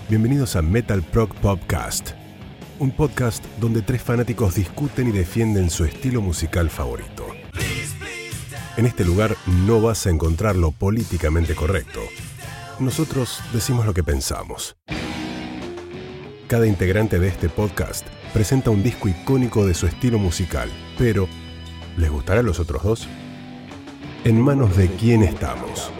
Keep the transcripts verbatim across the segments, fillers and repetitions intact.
Bienvenidos a Metal Prog Podcast, un podcast donde tres fanáticos discuten y defienden su estilo musical favorito. En este lugar no vas a encontrar lo políticamente correcto. Nosotros decimos lo que pensamos. Cada integrante de este podcast presenta un disco icónico de su estilo musical, pero ¿les gustará a los otros dos? ¿En manos de quién estamos?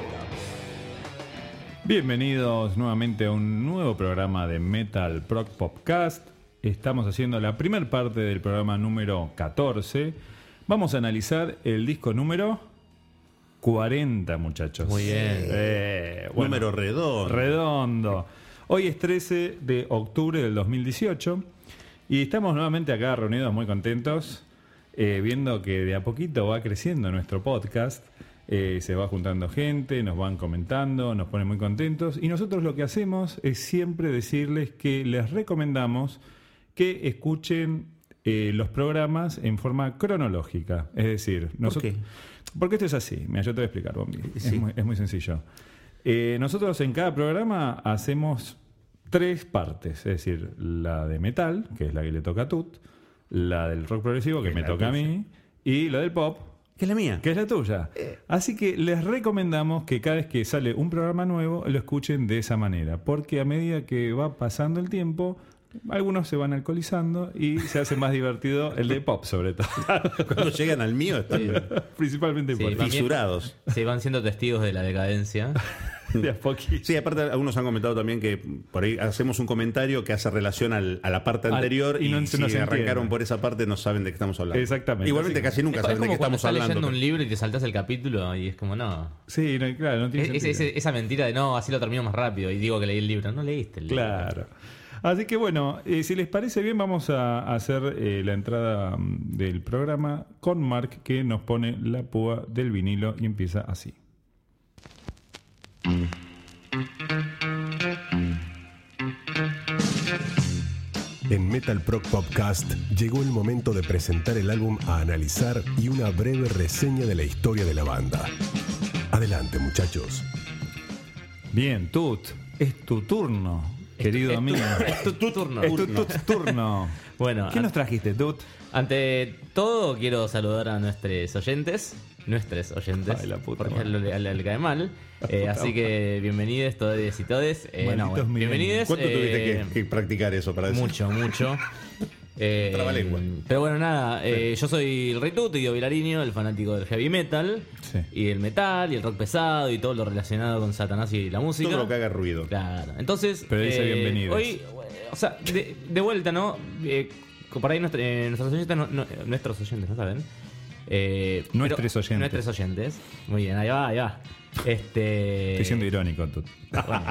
Bienvenidos nuevamente a un nuevo programa de Metal Prog Podcast. Estamos haciendo la primera parte del programa número catorce. Vamos a analizar el disco número cuarenta, muchachos. Muy bien. Eh, bueno, número redondo. Redondo. Hoy es trece de octubre del dos mil dieciocho y estamos nuevamente acá reunidos muy contentos, eh, viendo que de a poquito va creciendo nuestro podcast. Eh, se va juntando gente, nos van comentando, nos ponen muy contentos. Y nosotros lo que hacemos es siempre decirles que les recomendamos que escuchen eh, los programas en forma cronológica. Es decir, nosotros, ¿por qué? Porque esto es así. Mira, yo te voy a explicar, Bombi. Sí. Es, muy, es muy sencillo. Eh, nosotros en cada programa hacemos tres partes. Es decir, la de metal, que es la que le toca a Tut, la del rock progresivo, que Que me la toca a tuya. mí, y la del pop, ¿Qué es la mía? que es la tuya. Así que les recomendamos que cada vez que sale un programa nuevo lo escuchen de esa manera, porque a medida que va pasando el tiempo, algunos se van alcoholizando y se hace más divertido el de pop, sobre todo. Cuando llegan al mío están Principalmente Sí, por va bien. fisurados. Sí, van siendo testigos de la decadencia. de a poquito. Sí, aparte algunos han comentado también que por ahí hacemos un comentario que hace relación al- a la parte Al- anterior y y, no se si nos arrancaron entiende. por esa parte no saben de qué estamos hablando. Exactamente. Igualmente Así que- casi nunca Es, saben es de qué como cuando estamos estás hablando. leyendo un libro y te saltás el capítulo y es como, no. Sí, no, claro, no tiene Es- es- sentido. es- esa mentira de no, así lo termino más rápido y digo que leí el libro. No leíste el libro. Claro. Así que bueno, eh, si les parece bien, vamos a hacer eh, la entrada mm, del programa con Mark, que nos pone la púa del vinilo y empieza así. En Metal Prog Podcast llegó el momento de presentar el álbum a analizar y una breve reseña de la historia de la banda. Adelante, muchachos. Bien, Tut, es tu turno, querido es tu- amigo. Es tu, tu turno. Es tu, tu turno. Bueno, ¿Qué an- nos trajiste, Tut? ante todo quiero saludar a nuestros oyentes. Nuestros oyentes. Ay, la puta porque madre. le, le- le cae mal. Eh, puta así que bienvenidos todos y todes. Eh, Malditos no, bueno, milenios. bienvenidos. ¿Cuánto eh, tuviste que, que practicar eso para decir? Mucho, mucho. Eh, Trabalengua. pero bueno, nada, eh, yo soy el Rey Tut y Vilariño, el fanático del heavy metal, Sí. y el metal, y el rock pesado, y todo lo relacionado con Satanás y la música. Todo lo que haga ruido. Claro, entonces, Pero dice eh, bienvenidos. hoy, o sea, de, de vuelta, ¿no? Eh, por ahí nuestro- eh, nuestros oyentes, no, no- nuestros oyentes, ¿no saben? Eh, Nuestros pero- oyentes. Nuestros oyentes. Muy bien, ahí va, ahí va. Este... Estoy siendo irónico, Tut. Bueno.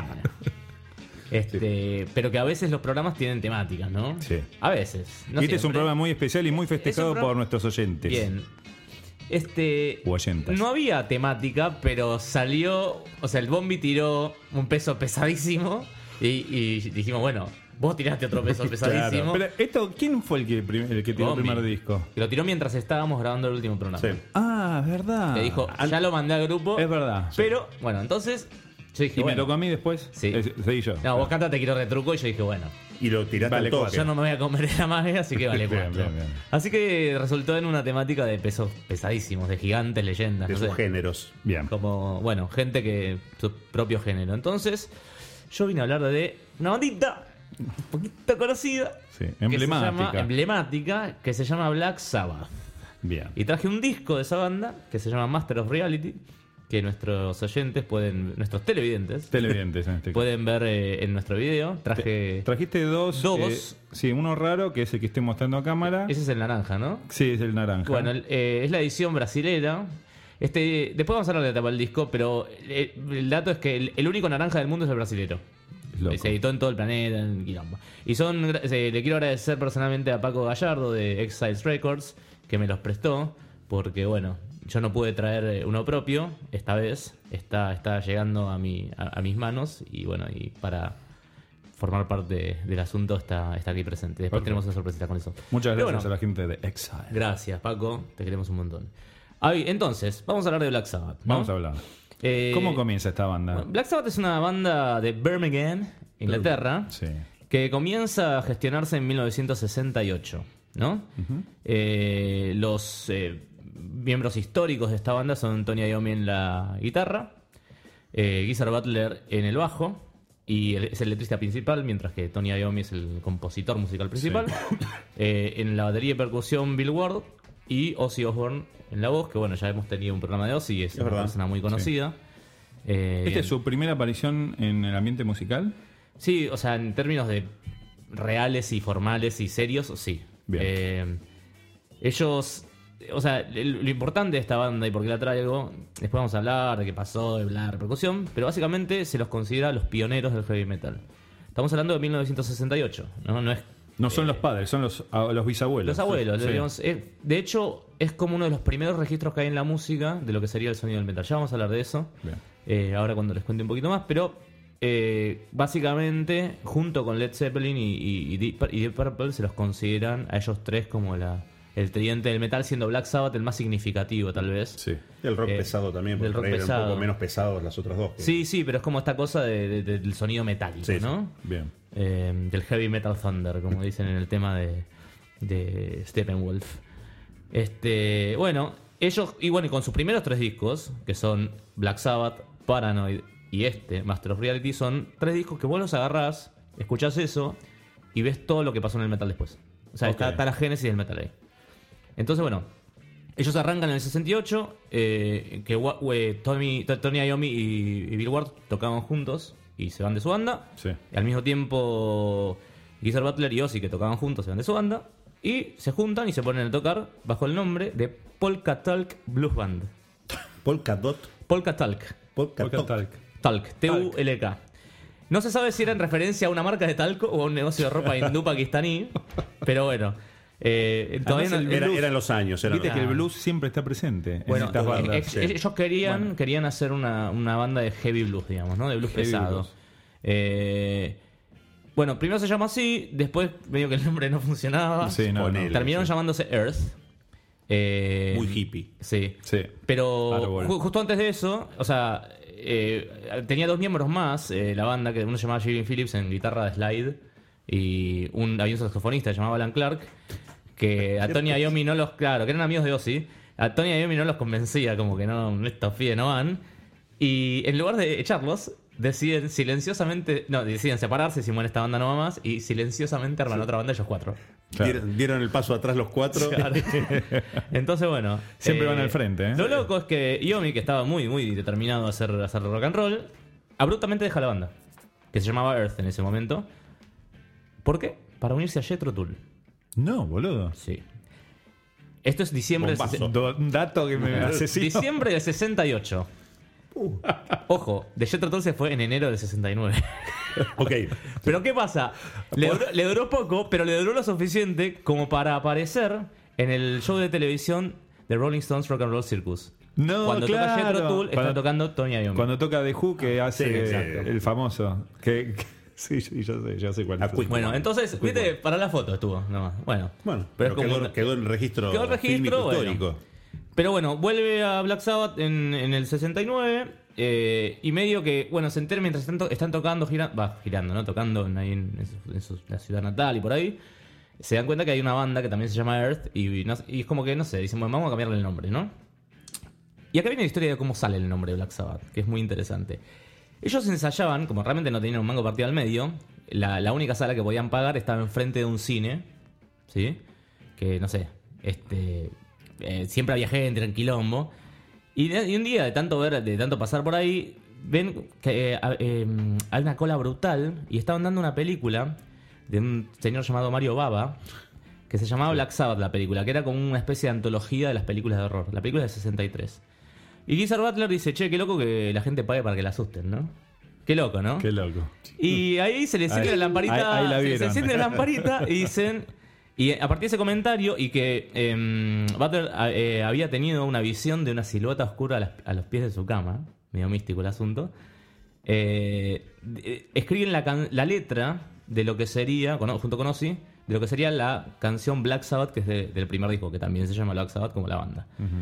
Este, pero que a veces los programas tienen temáticas, ¿no? Sí. A veces. No y este es un siempre. programa muy especial y muy festejado Es un programa- por nuestros oyentes. Bien. Este. U oyentas. No había temática, pero salió. O sea, el Bombi tiró un peso pesadísimo. Y, y dijimos, bueno, vos tiraste otro peso pesadísimo. Pero esto, ¿quién fue el que, prim- el que tiró el Bombi. primer disco? Que lo tiró mientras estábamos grabando el último programa. Sí. Ah, es verdad. Que dijo, ya lo mandé al grupo. Es verdad. Pero, bueno, entonces. Yo dije, ¿Y bueno. me tocó a mí después? Sí. Es- seguí yo. No, vos canta te quiero retruco. Y yo dije, bueno. Y lo tiraste Vale, al toque. cuatro. Yo no me voy a comer la magia, así que vale Bien, cuatro. bien, bien. Así que resultó en una temática de pesos pesadísimos, de gigantes, leyendas, De no sus sé. géneros. Bien. Como, bueno, gente que su propio género. Entonces, yo vine a hablar de una bandita un poquito conocida. Sí, que se emblemática. llama- emblemática, que se llama Black Sabbath. Bien. Y traje un disco de esa banda que se llama Master of Reality, que nuestros oyentes pueden, nuestros televidentes, Televidentes en este caso. pueden ver eh, en nuestro video. Traje... Trajiste dos. Dos. eh, sí, uno raro, que es el que estoy mostrando a cámara. Ese es el naranja, ¿no? Sí, es el naranja. Bueno, el- eh, es la edición brasilera. Este, después vamos a hablar de la tapa del disco, pero eh, el dato es que el, el único naranja del mundo es el brasilero. Loco. Se editó en todo el planeta, en quilombo. Y son, gra- eh, le quiero agradecer personalmente a Paco Gallardo de Exiles Records, que me los prestó, porque bueno, yo no pude traer eh, uno propio, esta vez está, está llegando a, mi, a, a mis manos, y bueno, y para formar parte del asunto está, está aquí presente. Después Perfecto. tenemos una sorpresita con eso. Muchas Pero gracias bueno, a la gente de Exile. Gracias, Paco. Te queremos un montón. Ah, bien, entonces, vamos a hablar de Black Sabbath, ¿no? Vamos a hablar. Eh, ¿Cómo comienza esta banda? bueno, Black Sabbath es una banda de Birmingham, Inglaterra, Sí. que comienza a gestionarse en mil novecientos sesenta y ocho, ¿no? Uh-huh. Eh, los eh, miembros históricos de esta banda son Tony Iommi en la guitarra, eh, Geezer Butler en el bajo, y el, es el letrista principal, mientras que Tony Iommi es el compositor musical principal. Sí. Eh, en la batería y percusión, Bill Ward, y Ozzy Osbourne en la voz, que bueno, ya hemos tenido un programa de Ozzy, es, es una verdad. persona muy conocida. Sí. Eh, ¿Esta es su primera aparición en el ambiente musical? Sí, o sea, en términos de reales y formales y serios, sí. Bien. Eh, ellos, o sea, lo importante de esta banda y por qué la traigo, después vamos a hablar de qué pasó, de la repercusión, pero básicamente se los considera los pioneros del heavy metal. Estamos hablando de mil novecientos sesenta y ocho, ¿no? No es No son eh, los padres, son los, los bisabuelos. Los abuelos. Sí. Digamos, es, de hecho, es como uno de los primeros registros que hay en la música de lo que sería el sonido del metal. Ya vamos a hablar de eso. Eh, ahora cuando les cuente un poquito más. Pero eh, básicamente, junto con Led Zeppelin y, y, y, Deep, y Deep Purple, se los consideran a ellos tres como la, el tridente del metal, siendo Black Sabbath el más significativo, tal vez. Sí. El rock eh, pesado también, porque rock eran pesado. un poco menos pesados las otras dos. Que... Sí, sí, pero es como esta cosa de, de, del sonido metálico, sí, ¿no? Sí. Bien. Eh, del heavy metal thunder, como dicen en el tema de, de Steppenwolf. Este, bueno, ellos, y bueno, y con sus primeros tres discos, que son Black Sabbath, Paranoid y este, Master of Reality, son tres discos que vos los agarrás, escuchás eso y ves todo lo que pasó en el metal después. O sea, okay. está, está la génesis del metal ahí. Entonces, bueno, ellos arrancan en el sesenta y ocho, eh, que eh, Tony, Tony Iommi y, y Bill Ward tocaban juntos y se van de su banda. Sí. Y al mismo tiempo, Geezer Butler y Ozzy, que tocaban juntos, se van de su banda. Y se juntan y se ponen a tocar bajo el nombre de Polka Talk Blues Band. Polka Dot. Polka Talk. Polka, Polka Talk. Talk. T U L K. No se sabe si era en referencia a una marca de talco o a un negocio de ropa hindú pakistaní. Pero bueno. Eh, todavía no, era, eran los años. Eran Viste los... que el blues siempre está presente bueno, en estas bandas. Eh, sí. Ellos querían, bueno. querían hacer una, una banda de heavy blues, digamos, ¿no? De blues heavy pesado. Blues. Eh, bueno, primero se llama así, después medio que el nombre no funcionaba. Sí, no, no, Terminaron sí. llamándose Earth. Eh, Muy hippie. Sí. sí. Pero ju- justo antes de eso, o sea, eh, tenía dos miembros más, eh, la banda, que uno se llamaba Gillian Phillips en guitarra de slide, y un, había un saxofonista que se llamaba Alan Clark, que a Tony Iommi no los... Claro, que eran amigos de Ozzy. A Tony Iommi no los convencía, como que no, estos pibes no van. Y en lugar de echarlos, deciden silenciosamente... No, deciden separarse, si muere esta banda no va más, y silenciosamente arman sí. otra banda ellos cuatro. Claro. Dieron, dieron el paso atrás los cuatro. Claro. Entonces, bueno... Siempre eh, van al frente, ¿eh? Lo loco es que Iommi, que estaba muy, muy determinado a hacer, a hacer rock and roll, abruptamente deja la banda, que se llamaba Earth en ese momento. ¿Por qué? Para unirse a Jethro Tull. No, boludo. Sí. Esto es diciembre del sesenta y ocho. Un dato que me asesino. Diciembre del sesenta y ocho. Uh. Ojo, de Jethro Tull se fue en enero del sesenta y nueve. Ok. Pero ¿qué pasa? Le duró, le duró poco, pero le duró lo suficiente como para aparecer en el show de televisión de Rolling Stones Rock and Roll Circus. No, cuando claro. toca Jethro Tull, cuando, está tocando Tony Iommi. Cuando toca The Who, que hace sí, el famoso. Que, que, sí, sí, yo sé, yo sé cuál es. Bueno, entonces, Quick viste, one. para la foto estuvo, nomás. Bueno, bueno pero, pero es quedó, como, quedó en registro, quedó el registro bueno. histórico. Pero bueno, vuelve a Black Sabbath en, en el sesenta y nueve. Eh, y medio que, bueno, se entera mientras están, to- están tocando, girando, va, girando, ¿no? Tocando en, ahí en, en, su, en su, la ciudad natal y por ahí. Se dan cuenta que hay una banda que también se llama Earth. Y, y, no, y es como que, no sé, dicen, bueno, vamos a cambiarle el nombre, ¿no? Y acá viene la historia de cómo sale el nombre de Black Sabbath, que es muy interesante. Ellos ensayaban, como realmente no tenían un mango partido al medio, la, la única sala que podían pagar estaba enfrente de un cine, ¿sí? Que, no sé, este eh, siempre había gente, era un quilombo. Y, de, y un día, de tanto ver, de tanto pasar por ahí, ven que eh, eh, hay una cola brutal y estaban dando una película de un señor llamado Mario Bava, que se llamaba Black Sabbath, la película, que era como una especie de antología de las películas de horror. La película es de sesenta y tres. Y Geezer Butler dice, che, qué loco que la gente pague para que la asusten, ¿no? Qué loco, ¿no? Qué loco. Y ahí se le enciende Ahí- la lamparita. ahí- ahí la se- se, vieron. enciende la lamparita y dicen... Y a partir de ese comentario, y que eh, Butler eh, había tenido una visión de una silueta oscura a, las- a los pies de su cama, medio místico el asunto, eh, eh, escriben la, can- la letra de lo que sería, con- junto con Ozzy, de lo que sería la canción Black Sabbath, que es de- del primer disco, que también se llama Black Sabbath como la banda. Ujú.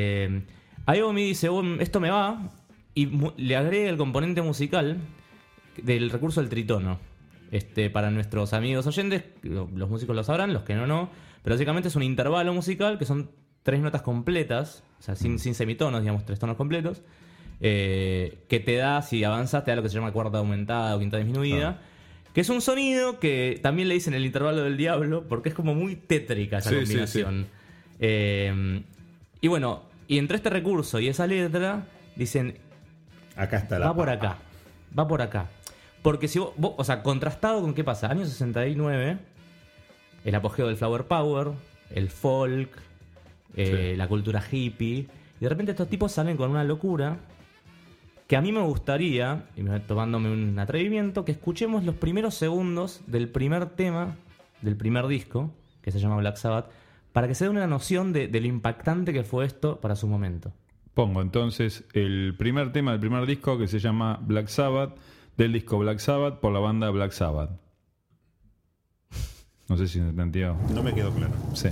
Este, Iommi dice, oh, esto me va, y mu- le agrega el componente musical, del recurso del tritono. Este, para nuestros amigos oyentes, los músicos lo sabrán, los que no, no. Pero básicamente es un intervalo musical que son tres notas completas, o sea, sin, sin semitonos, digamos, tres tonos completos, eh, que te da, si avanzas, te da lo que se llama cuarta aumentada o quinta disminuida, ah. que es un sonido que también le dicen el intervalo del diablo, porque es como muy tétrica esa sí, combinación. Sí, sí. Eh, y bueno, y entre este recurso y esa letra, dicen, acá está la va por acá, va por acá. Porque si vos, vos, o sea, contrastado con qué pasa, año sesenta y nueve, el apogeo del flower power, el folk, eh, sí. la cultura hippie, y de repente estos tipos salen con una locura que a mí me gustaría, y tomándome un atrevimiento, que escuchemos los primeros segundos del primer tema del primer disco, que se llama Black Sabbath, para que se dé una noción de, de lo impactante que fue esto para su momento. Pongo entonces el primer tema del primer disco, que se llama Black Sabbath, del disco Black Sabbath por la banda Black Sabbath. No sé si se entendió. No me quedó claro. Sí.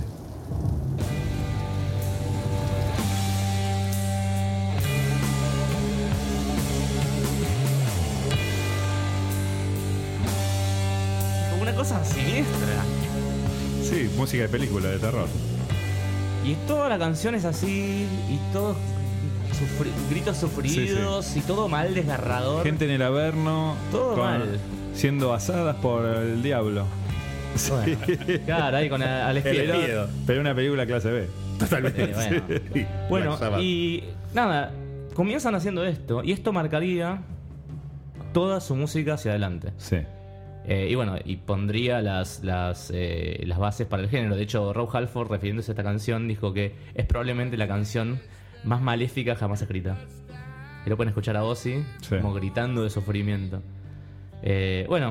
Como una cosa siniestra. Sí, música de película de terror. Y toda la canción es así, y todos sufri- gritos sufridos, sí, sí. y todo mal desgarrador. Gente en el Averno. Todo con, mal. Siendo asadas por el diablo. Sí. Bueno, claro, ahí con al espiedo. Pero una película clase B. Totalmente. Eh, bueno, bueno y nada, comienzan haciendo esto, y esto marcaría toda su música hacia adelante. Sí. Eh, y bueno, y pondría las las, eh, las bases para el género. De hecho, Rob Halford, refiriéndose a esta canción, dijo que es probablemente la canción más maléfica jamás escrita. Y lo pueden escuchar a Ozzy, sí. como gritando de sufrimiento. Eh, bueno,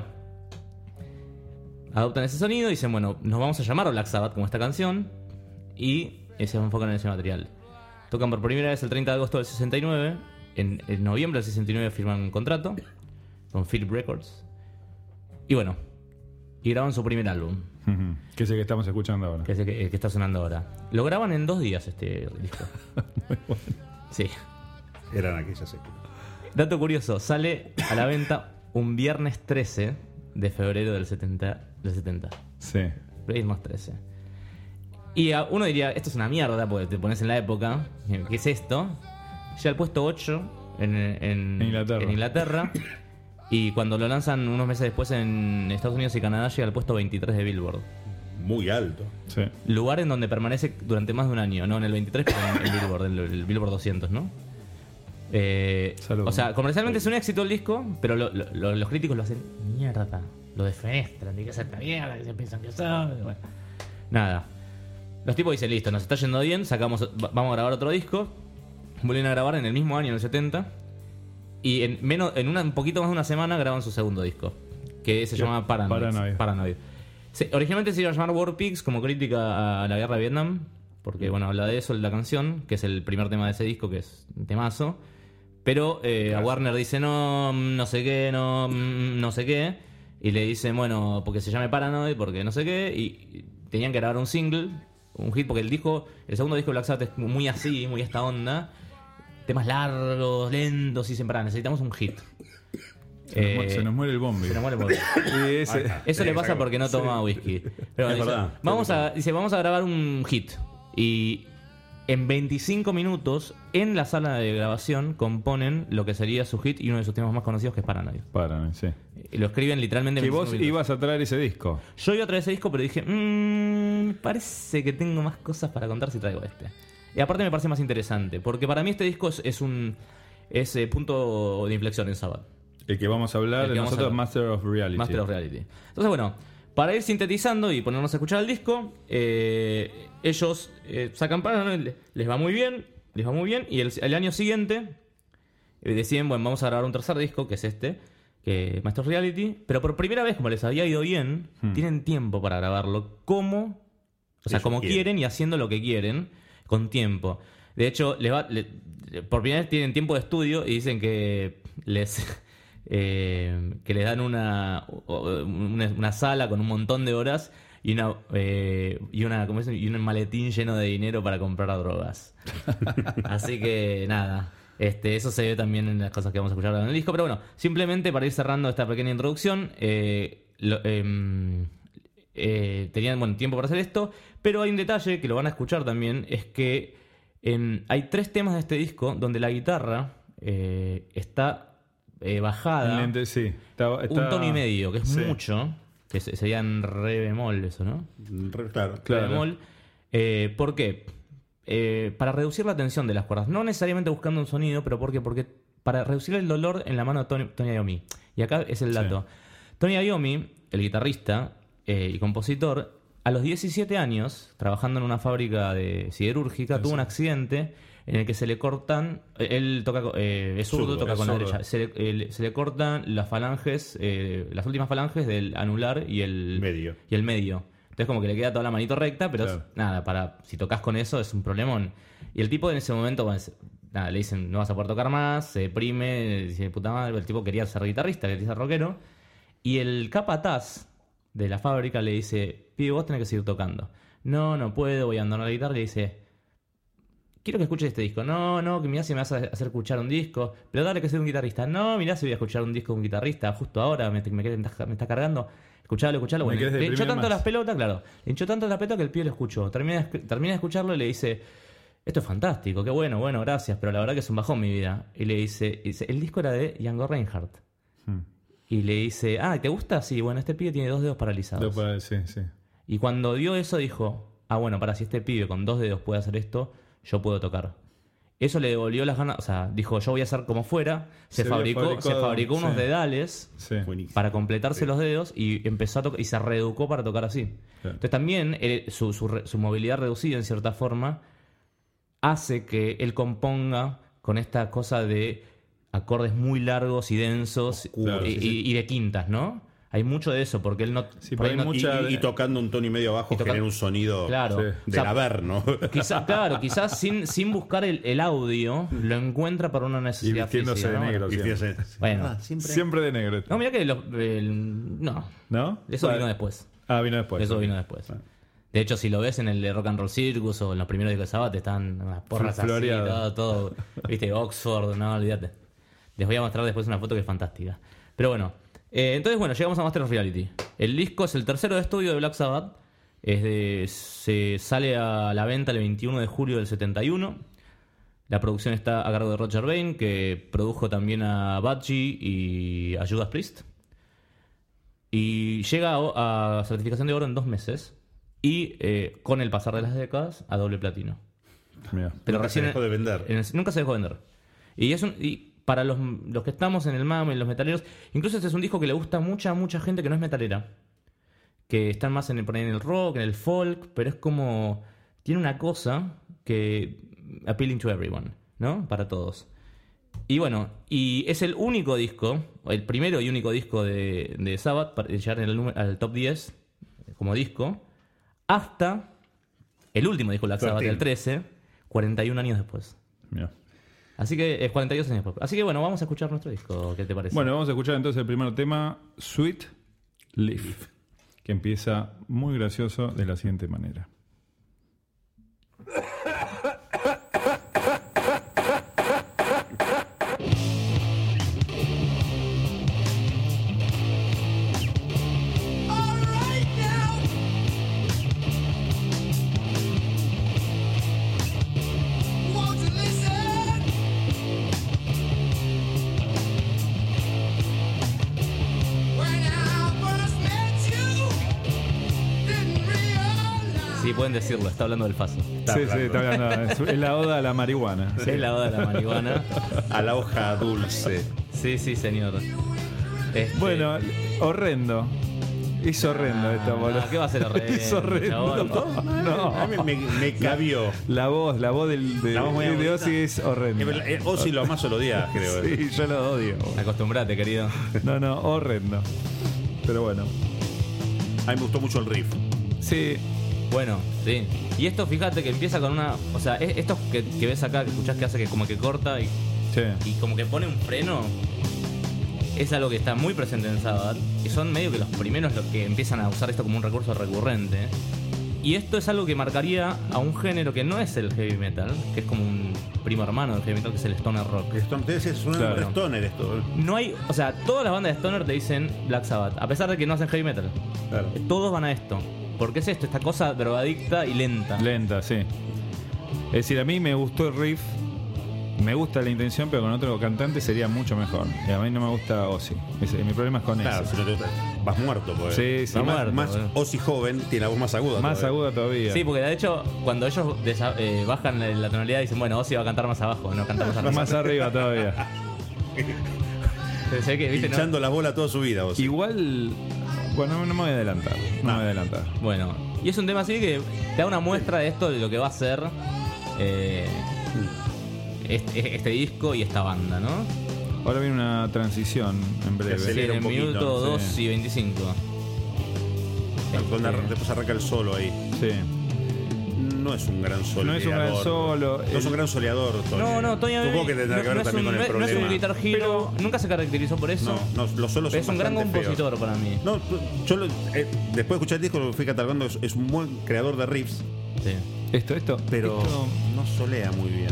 adoptan ese sonido y dicen, bueno, nos vamos a llamar Black Sabbath como esta canción, y se enfocan en ese material. Tocan por primera vez el treinta de agosto del sesenta y nueve. En, en noviembre del sesenta y nueve firman un contrato con Philip Records. Y bueno, y graban su primer álbum. Uh-huh. Que es el que estamos escuchando ahora. Que es el que, el que está sonando ahora. Lo graban en dos días este disco. Muy bueno. Sí. Eran aquellas épocas. Dato curioso, sale a la venta un viernes trece de febrero del setenta. Del setenta. Sí. Viernes trece. Y a uno diría, esto es una mierda, porque te pones en la época. ¿Qué es esto? Llega al puesto ocho en, en, en Inglaterra. En Inglaterra. Y cuando lo lanzan unos meses después en Estados Unidos y Canadá, llega al puesto veintitrés de Billboard. Muy alto. Sí. Lugar en donde permanece durante más de un año. No en el veintitrés, pero en el Billboard, el, el Billboard doscientos, ¿no? Eh, o sea, comercialmente es un éxito el disco, pero lo, lo, lo, los críticos lo hacen mierda. Lo defenestran, que es esta mierda, que se piensan que son. Bueno, nada. Los tipos dicen, listo, nos está yendo bien, sacamos, vamos a grabar otro disco. Vuelven a grabar en el mismo año, en el setenta. Y en menos en una, un poquito más de una semana graban su segundo disco, que se llama Paranoid. Paranoid. Paranoid. Se, originalmente se iba a llamar War Pigs, como crítica a la guerra de Vietnam, porque bueno, habla de eso la canción, que es el primer tema de ese disco, que es un temazo. Pero eh, a Warner dice no, no sé qué, no, no sé qué. Y le dicen, bueno, porque se llame Paranoid, porque no sé qué. Y tenían que grabar un single, un hit, porque el disco, el segundo disco de Black Sabbath es muy así, muy esta onda. Temas largos, lentos, y dicen, pará, necesitamos un hit. Se, eh, nos, se nos muere el bombi. Se nos muere el bombi. Sí, ese, Eso le pasa porque no toma sí. whisky. Pero es dice, verdad. Vamos a, dice, vamos a grabar un hit. Y en veinticinco minutos, en la sala de grabación, componen lo que sería su hit y uno de sus temas más conocidos, que es Paranoid. Paranoid, sí. Y lo escriben literalmente en que vos minutos. Ibas a traer ese disco. Yo iba a traer ese disco, pero dije, mmm, parece que tengo más cosas para contar si traigo este. Y aparte me parece más interesante, porque para mí este disco es, es un es, eh, punto de inflexión en Sabbath. El que vamos a hablar de nosotros, Master of Reality. Master of Reality. Entonces, bueno, para ir sintetizando y ponernos a escuchar el disco, eh, ellos eh, sacan Paranoid, les va muy bien, les va muy bien, y el, el año siguiente eh, deciden, bueno, vamos a grabar un tercer disco, que es este, que Master of Reality, pero por primera vez, como les había ido bien, hmm. tienen tiempo para grabarlo como, o sea, como quieren. quieren y haciendo lo que quieren, con tiempo. De hecho, les va, le, por primera vez tienen tiempo de estudio y dicen que les eh, que les dan una, una una sala con un montón de horas y una eh, y una ¿cómo es? Y un maletín lleno de dinero para comprar drogas. Así que nada, Este, eso se ve también en las cosas que vamos a escuchar ahora en el disco. Pero bueno, simplemente para ir cerrando esta pequeña introducción, eh, lo, eh, eh, tenían buen tiempo para hacer esto, pero hay un detalle que lo van a escuchar también, es que eh, hay tres temas de este disco donde la guitarra eh, está eh, bajada Lente, sí. Está, está... un tono y medio, que es sí. mucho, que sería en re bemol eso, ¿no? Re- Claro. Claro. Re bemol. Eh, ¿Por qué? Eh, para reducir la tensión de las cuerdas, no necesariamente buscando un sonido, pero ¿por qué? Porque para reducir el dolor en la mano de Tony, Tony Iommi. Y acá es el dato. Sí. Tony Iommi, el guitarrista eh, y compositor, a los diecisiete años, trabajando en una fábrica de siderúrgica, sí, tuvo sí. un accidente en el que se le cortan, él toca eh, es zurdo, toca con la derecha, se le, eh, se le cortan las falanges, eh, las últimas falanges del anular y el medio. Y el medio. Entonces como que le queda toda la manito recta, pero claro. es, nada, para si tocas con eso es un problemón. Y el tipo en ese momento, bueno, nada, le dicen no vas a poder tocar más, se deprime, dice puta madre, el tipo quería ser guitarrista, quería ser rockero. Y el capataz de la fábrica le dice, pibe, vos tenés que seguir tocando. No, no puedo, voy a abandonar la guitarra. Le dice, quiero que escuches este disco. No, no, que mirá si me vas a hacer escuchar un disco. Pero dale que soy un guitarrista. No, mirá si voy a escuchar un disco de un guitarrista justo ahora, me, me, me, me está cargando. Escuchalo, escuchalo. Bueno, le hinchó tanto más. las pelotas, claro. Le hinchó tanto las pelotas que el pibe lo escuchó. Termina, termina de escucharlo y le dice, esto es fantástico, qué bueno, bueno, gracias, pero la verdad que es un bajón mi vida. Y le dice, dice el disco era de Django Reinhardt. Hmm. Y le dice, ah, ¿te gusta? Sí, bueno, este pibe tiene dos dedos paralizados. Dos para, sí, sí. Y cuando dio eso dijo, ah, bueno, para, si este pibe con dos dedos puede hacer esto, yo puedo tocar. Eso le devolvió las ganas, o sea, dijo, yo voy a hacer como fuera. Se, se fabricó, se fabricó unos sí. dedales sí. para completarse sí. los dedos y empezó a tocar, y se reeducó para tocar así. Sí. Entonces también él, su, su, su movilidad reducida en cierta forma hace que él componga con esta cosa de acordes muy largos y densos claro, y, sí, sí. y de quintas, ¿no? Hay mucho de eso, porque él no... Sí, pero hay no mucha... y, y, y tocando un tono y medio abajo y genera un sonido claro. sí. del o sea, Averno. Quizá, claro, quizás sin, sin buscar el, el audio, lo encuentra para una necesidad y vistiéndose física, de ¿no? negro. Vistiéndose... Bueno. Ah, siempre... siempre de negro. No, mira que... Lo, el, no. ¿No? Eso vale. vino después. Ah, vino después. Eso vino después. Vale. De hecho, si lo ves en el de Rock and Roll Circus o en los primeros discos de Sabbath, están unas porras así, todo, todo, viste, Oxford, no, olvídate. Les voy a mostrar después una foto que es fantástica. Pero bueno, eh, entonces bueno, llegamos a Master of Reality. El disco es el tercero de estudio de Black Sabbath. Es de, se sale a la venta el veintiuno de julio del setenta y uno. La producción está a cargo de Roger Bain, que produjo también a Budgie y a Judas Priest. Y llega a, a certificación de oro en dos meses. Y eh, con el pasar de las décadas, a doble platino. Mira, Pero nunca recién se dejó de vender. En el, nunca se dejó de vender. Y es un... Y, para los, los que estamos en el M A M y los metaleros, incluso este es un disco que le gusta a mucha, mucha gente que no es metalera. Que están más en el, en el rock, en el folk, pero es como... Tiene una cosa que... Appealing to everyone, ¿no? Para todos. Y bueno, y es el único disco, el primero y único disco de, de Sabbath para llegar en el, al top diez como disco, hasta el último disco de Black Sabbath, el trece, cuarenta y un años después. Mira. Así que es cuarenta y dos años después. Así que bueno, vamos a escuchar nuestro disco. ¿Qué te parece? Bueno, vamos a escuchar entonces el primer tema, Sweet Leaf, que empieza muy gracioso de la siguiente manera. Sí, pueden decirlo, está hablando del Faso. Está sí, hablando. sí, está hablando. Es la oda a la marihuana. Sí, es la oda a la marihuana. A la hoja dulce. Sí, sí, señor. Este... Bueno, horrendo. Es horrendo ah, esto, boludo. ¿Qué va a ser horrendo? Es horrendo. No, no, no. A mí me, me cabió. La voz, la voz del, de, la voz de, de Ozzy es horrenda. Eh, Ozzy lo más o lo odia, creo. Sí, yo lo odio. Acostumbrate, querido. No, no, horrendo. Pero bueno. A mí me gustó mucho el riff. Sí. Bueno, sí. Y esto, fíjate que empieza con una... O sea, esto que, que ves acá, que escuchás que hace que como que corta y, sí. y como que pone un freno, es algo que está muy presente en Sabbath. Y son medio que los primeros los que empiezan a usar esto como un recurso recurrente. y esto es algo que marcaría a un género que no es el heavy metal, que es como un primo hermano del heavy metal, que es el stoner rock. Entonces es un Claro. stoner esto. No hay, o sea, todas las bandas de stoner te dicen Black Sabbath, a pesar de que no hacen heavy metal. Claro. Todos van a esto. Porque es esto, esta cosa drogadicta y lenta. Lenta, sí. Es decir, a mí me gustó el riff, me gusta la intención, pero con otro cantante sería mucho mejor. Y a mí no me gusta Ozzy. Ese, mi problema es con Claro, eso. si no te gusta, vas muerto. Pues. Sí, sí. Y más, muerto, más boludo. Ozzy joven tiene la voz más aguda. Más todavía. aguda todavía. Sí, porque de hecho, cuando ellos desa- eh, bajan la, la tonalidad, dicen, bueno, Ozzy va a cantar más abajo, no cantamos arriba. Más arriba todavía. Se ve que, ¿viste, no? Hinchando la bola toda su vida. Ozzy. Igual, bueno, no me voy a adelantar. No, me voy a adelantar. Bueno, y es un tema así que te da una muestra de esto, de lo que va a ser eh, este, este disco y esta banda, ¿no? Ahora viene una transición en breve. Que Sí, en un el poquito, minuto sí. dos y veinticinco. Donde Este, ar- después arranca el solo ahí. Sí. No es un gran solo. No es un gran solo. No es un El- gran soleador, Tony. No, no, Tony Iommi Supongo que tendrá no, que ver no es también un, con el no es problema. un Guitar Hero, Pero- nunca se caracterizó por eso. No, no, los solos pero es son un gran bastante feos. compositor para mí. No, yo lo- eh, después de escuchar el disco lo fui catalogando, es, es un buen creador de riffs, Sí. Esto, esto. pero esto- no solea muy bien.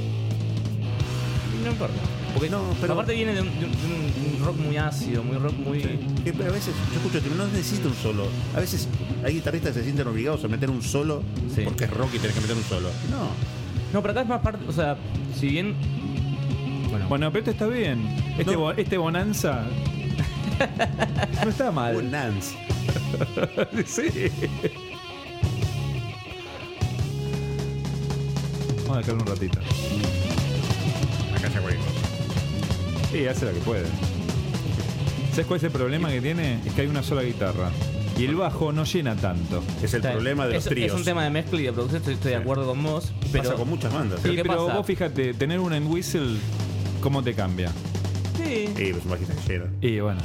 No importa. Porque No, pero- aparte viene de un, de un- de un- de un rock muy ácido, muy rock muy... Que a veces yo escucho que no necesita un solo. A veces hay guitarristas que se sienten obligados a meter un solo Sí. porque es rock y tenés que meter un solo. No. No, pero acá es más parte, o sea, si bien... Bueno, Bueno, pero esto está bien. Este, No. bo- este Bonanza. No está mal. Un Nance. Sí. Vamos a dejarlo un ratito. Acá ya güey. Sí, hace lo que puede. ¿Sabes cuál es el problema que tiene? Es que hay una sola guitarra. Y el bajo no llena tanto. Es el está bien. problema de los es, tríos. es un tema de mezcla y de producción, estoy, estoy de acuerdo con vos, pero... Pasa con muchas bandas. Pero Sí, ¿qué pero pasa? vos fíjate, tener una en Whistle, ¿cómo te cambia? Sí. Sí, es un bajista que llena. Y bueno.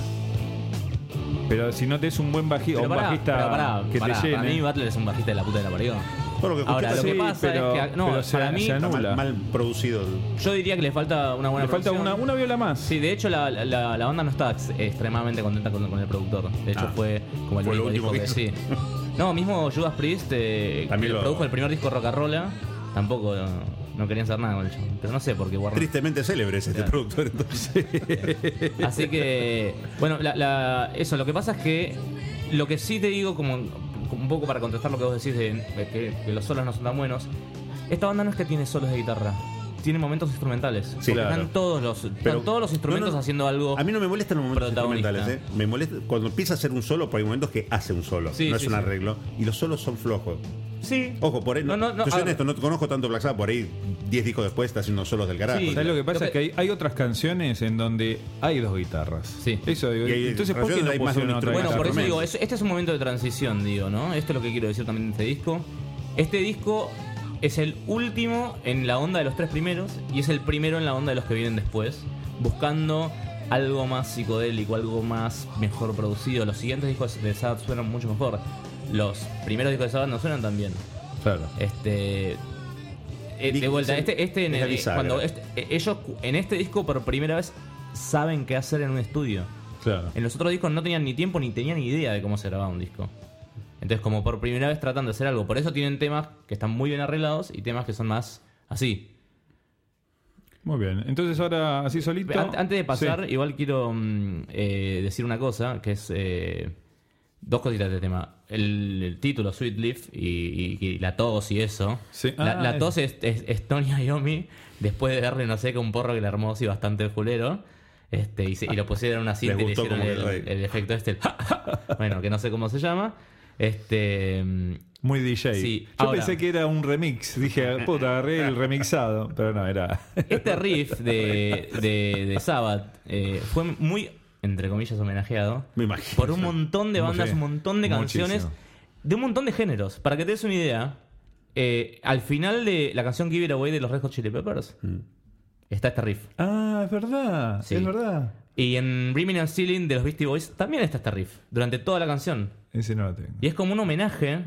Pero si no te es un buen bajista o Pero un pará, bajista pero pará, que pará, te para llene. mí Butler es un bajista de la puta de la parió. Todo lo que Ahora, lo escuché que sí, pasa pero- es que... No, pero se- para mí... se está mal, anula. mal producido. el- Yo diría que le falta una buena Le falta producción. una, una viola más. Sí, de hecho la, la, la banda no está ex- extremadamente contenta con, con el productor. De hecho Ah. fue como el Fue lo único último disco que que, sí. No, mismo Judas Priest, eh, También que lo- produjo el primer disco Rock'n'Rolla, tampoco no, no querían hacer nada con el show. Pero no sé por qué Warner. Tristemente célebre es este Claro. productor entonces. Así que, bueno, la, la- eso, lo que pasa es que lo que sí te digo, como, como un poco para contestar lo que vos decís de, de que, que los solos no son tan buenos, esta banda no es que tiene solos de guitarra, tiene momentos instrumentales. Sí, Porque claro. Están todos los, están Pero- todos los instrumentos no, no, haciendo algo. A mí no me molestan los momentos protagonista. instrumentales, ¿eh? Me molesta cuando empieza a hacer un solo, porque hay momentos que hace un solo, Sí, no sí, es un sí. arreglo. Y los solos son flojos. Sí. Ojo, por ahí, no, No, no, no, yo soy a- honesto, no conozco tanto Black Sabbath, por ahí diez discos después está haciendo solos del carajo. Sí. ¿Sabes lo que pasa? Lo Es que hay, hay otras canciones en donde hay dos guitarras. Sí. Eso digo. Y hay Entonces, ¿por qué canciones no donde hay más de un pusieron otra Bueno, Bueno, por guitarra? eso menos. digo, es- este es un momento de transición, digo, ¿no? Esto es lo que quiero decir también de este disco. Este disco es el último en la onda de los tres primeros y es el primero en la onda de los que vienen después, buscando algo más psicodélico, algo más mejor producido. Los siguientes discos de Sabbath suenan mucho mejor. Los primeros discos de Sabbath no suenan tan bien. Claro. Este. eh, Di- De vuelta, sí, este, este en es la el- bisagra. cuando este- eh, ellos en este disco por primera vez saben qué hacer en un estudio. Claro. En los otros discos no tenían ni tiempo ni tenían ni idea de cómo se grababa un disco. Entonces, como por primera vez tratan de hacer algo. Por eso tienen temas que están muy bien arreglados y temas que son más así. Muy bien. Entonces ahora así solito. Ant- Antes de pasar, Sí. igual quiero mm, eh, decir una cosa, que es eh, dos cositas de este tema. El, el título, Sweet Leaf, y, y- y la tos y eso. Sí. La, Ah, la es- tos es, es, es Tony Iommi, después de darle, no sé, que un porro que le armó así bastante fulero. Este, y, se- y lo pusieron en una cinta y le gustó hicieron cómo el, quedó ahí. el efecto este. el bueno, que no sé cómo se llama. Este. mm, Muy D J. Sí, Yo ahora- pensé que era un remix. Dije, puta, agarré el remixado. Pero no, era. Este riff de, de, de Sabbath eh, fue muy, entre comillas, homenajeado Me imagino. por un montón de bandas, Sí, un montón de muchísimo. canciones, de un montón de géneros. Para que te des una idea, eh, al final de la canción Give It Away de los Red Hot Chili Peppers Mm. está este riff. Ah, es verdad. Sí. Es verdad. Y en Dreaming and Stealing de los Beastie Boys también está este riff, durante toda la canción. Ese no lo tengo. Y es como un homenaje,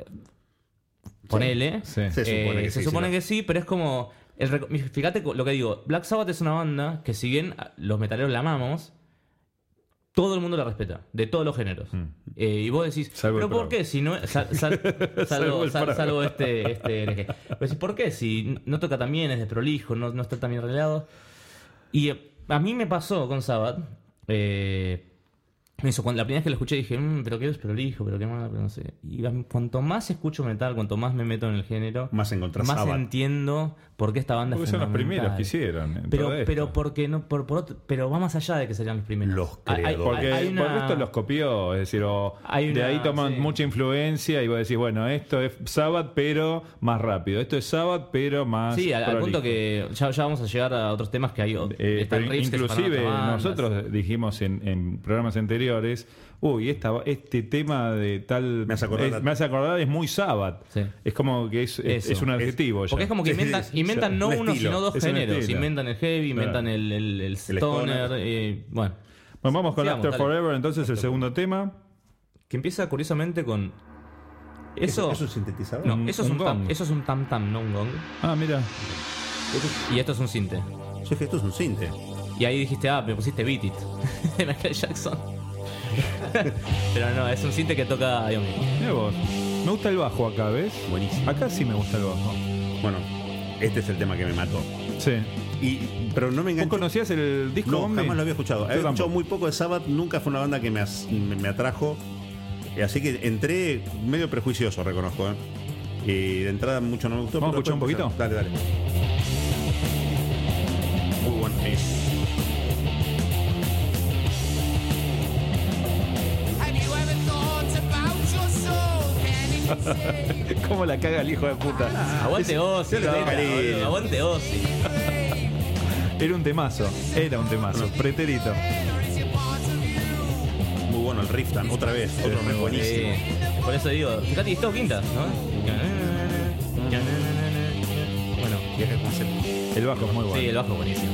ponele. Sí. Se supone Eh, que se sí, supone sí, que sí, pero es como. El, reco- fíjate lo que digo. Black Sabbath es una banda que, si bien los metaleros la amamos, todo el mundo la respeta, de todos los géneros. Mm. Eh, y vos decís, salvo ¿pero por qué? Si no, sal, sal, salvo, salvo, sal, salvo este, este L G. Pero decís, ¿por qué? Si no toca tan bien, es desprolijo, no, no está tan bien arreglado. Y eh, a mí me pasó con Sabbath. Eh, eso, cuando, la primera vez que lo escuché dije, mmm, pero qué desprolijo, pero qué mal, pero no sé. Y cuanto más escucho metal, cuanto más me meto en el género, más encontrás más Sabbath. Entiendo por qué esta banda porque es fundamental. son los primeros que hicieron. Pero, pero porque no, por, por otro, pero va más allá de que serían los primeros. Los Hay- hay- Porque hay una- por el resto los copió, es decir, o Hay de una- ahí toman sí. mucha influencia y vos decís, bueno, esto es Sabbath pero más rápido, esto es Sabbath pero más Sí, al, al prolijo. punto que ya, ya vamos a llegar a otros temas que hay. Eh, están pero riffs que se inclusive paran a otras bandas. nosotros dijimos en, en programas anteriores, uy, esta, este tema de tal Me hace acordar es, la- me hace acordar es muy Sabbath. Sí. Es como que es, es, Eso. es un adjetivo Es- ya. Porque es como que Sí, inventan, sí, sí. inventan no Un uno, estilo. sino dos Es un géneros. estilo. Inventan el heavy, inventan Claro. el, el, el stoner. stoner. eh, bueno, Bueno, vamos con Sigamos, After dale. Forever, entonces el segundo tema. que empieza curiosamente con. Eso. ¿Eso es un sintetizador? no, un- eso es un un, tam, gong. eso es un tam tam, no un gong. Ah, mira. Y esto es un sinte. Yo es que esto es un sinte. Y ahí dijiste, ah, me pusiste Beat It de Michael Jackson. Pero no, es un sinte que toca Ion Man. Mira vos. Me gusta el bajo acá, ¿ves? Buenísimo. Acá sí me gusta el bajo. Bueno, este es el tema que me mató. Sí. Y, pero no me ¿Vos enganchó. conocías el disco No, Bombi? jamás lo había escuchado. Yo Había escuchado tampoco. muy poco de Sabbath, nunca fue una banda que me, as- me, me atrajo. Eh, Así que entré medio prejuicioso, reconozco. ¿eh? Y de entrada mucho no me gustó. ¿Vamos a pero escuchar un después poquito? empecé- Dale, dale. Muy bueno. eh. Have you ever thought about your soul? Can it say? ¿Cómo la caga el hijo de puta? Aguante Ozzy, yo le doy neta, cariño. boludo, aguante Ozzy. Era un temazo. Era un temazo. Preterito. Muy bueno el riff tam- otra vez. Otro riff buenísimo. Eh, por eso digo, fíjate, y es todo quintas, ¿no? Bueno, Y es que concepto. El bajo es muy bueno. sí, el bajo es buenísimo.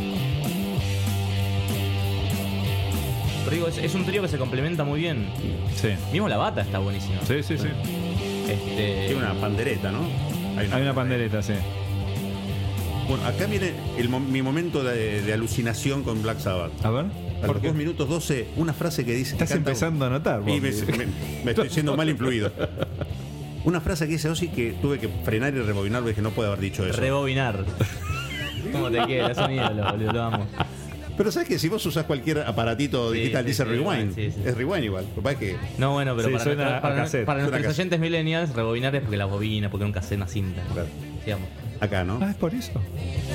Pero digo, es, es un trío que se complementa muy bien. Sí. Mismo la bata está buenísima. Sí, sí, sí. Este, Tiene una pandereta, ¿no? Hay una pandereta, sí. Bueno, acá viene el mo- mi momento de, de alucinación con Black Sabbath. A ver. A ¿Por los qué? dos minutos doce, una frase que dice. Estás canta- empezando a notar, vos. Y me, me- me estoy siendo mal influido. Una frase que dice Ozzy que tuve que frenar y rebobinar porque dije no puede haber dicho eso. Rebobinar. ¿Cómo te queda? Es un ídolo, boludo, lo amo. Pero sabes que si vos usás cualquier aparatito Sí, digital sí, dice sí, rewind, sí, sí. es rewind igual. Lo que pasa es que No, bueno, pero Sí, para, suena nuestra- a para, cassette. para Suena a nuestros cassette. oyentes millennials, rebobinar es porque la bobina, porque era un cassette, una cinta. Claro. Digamos. acá, ¿no? Ah, es por eso.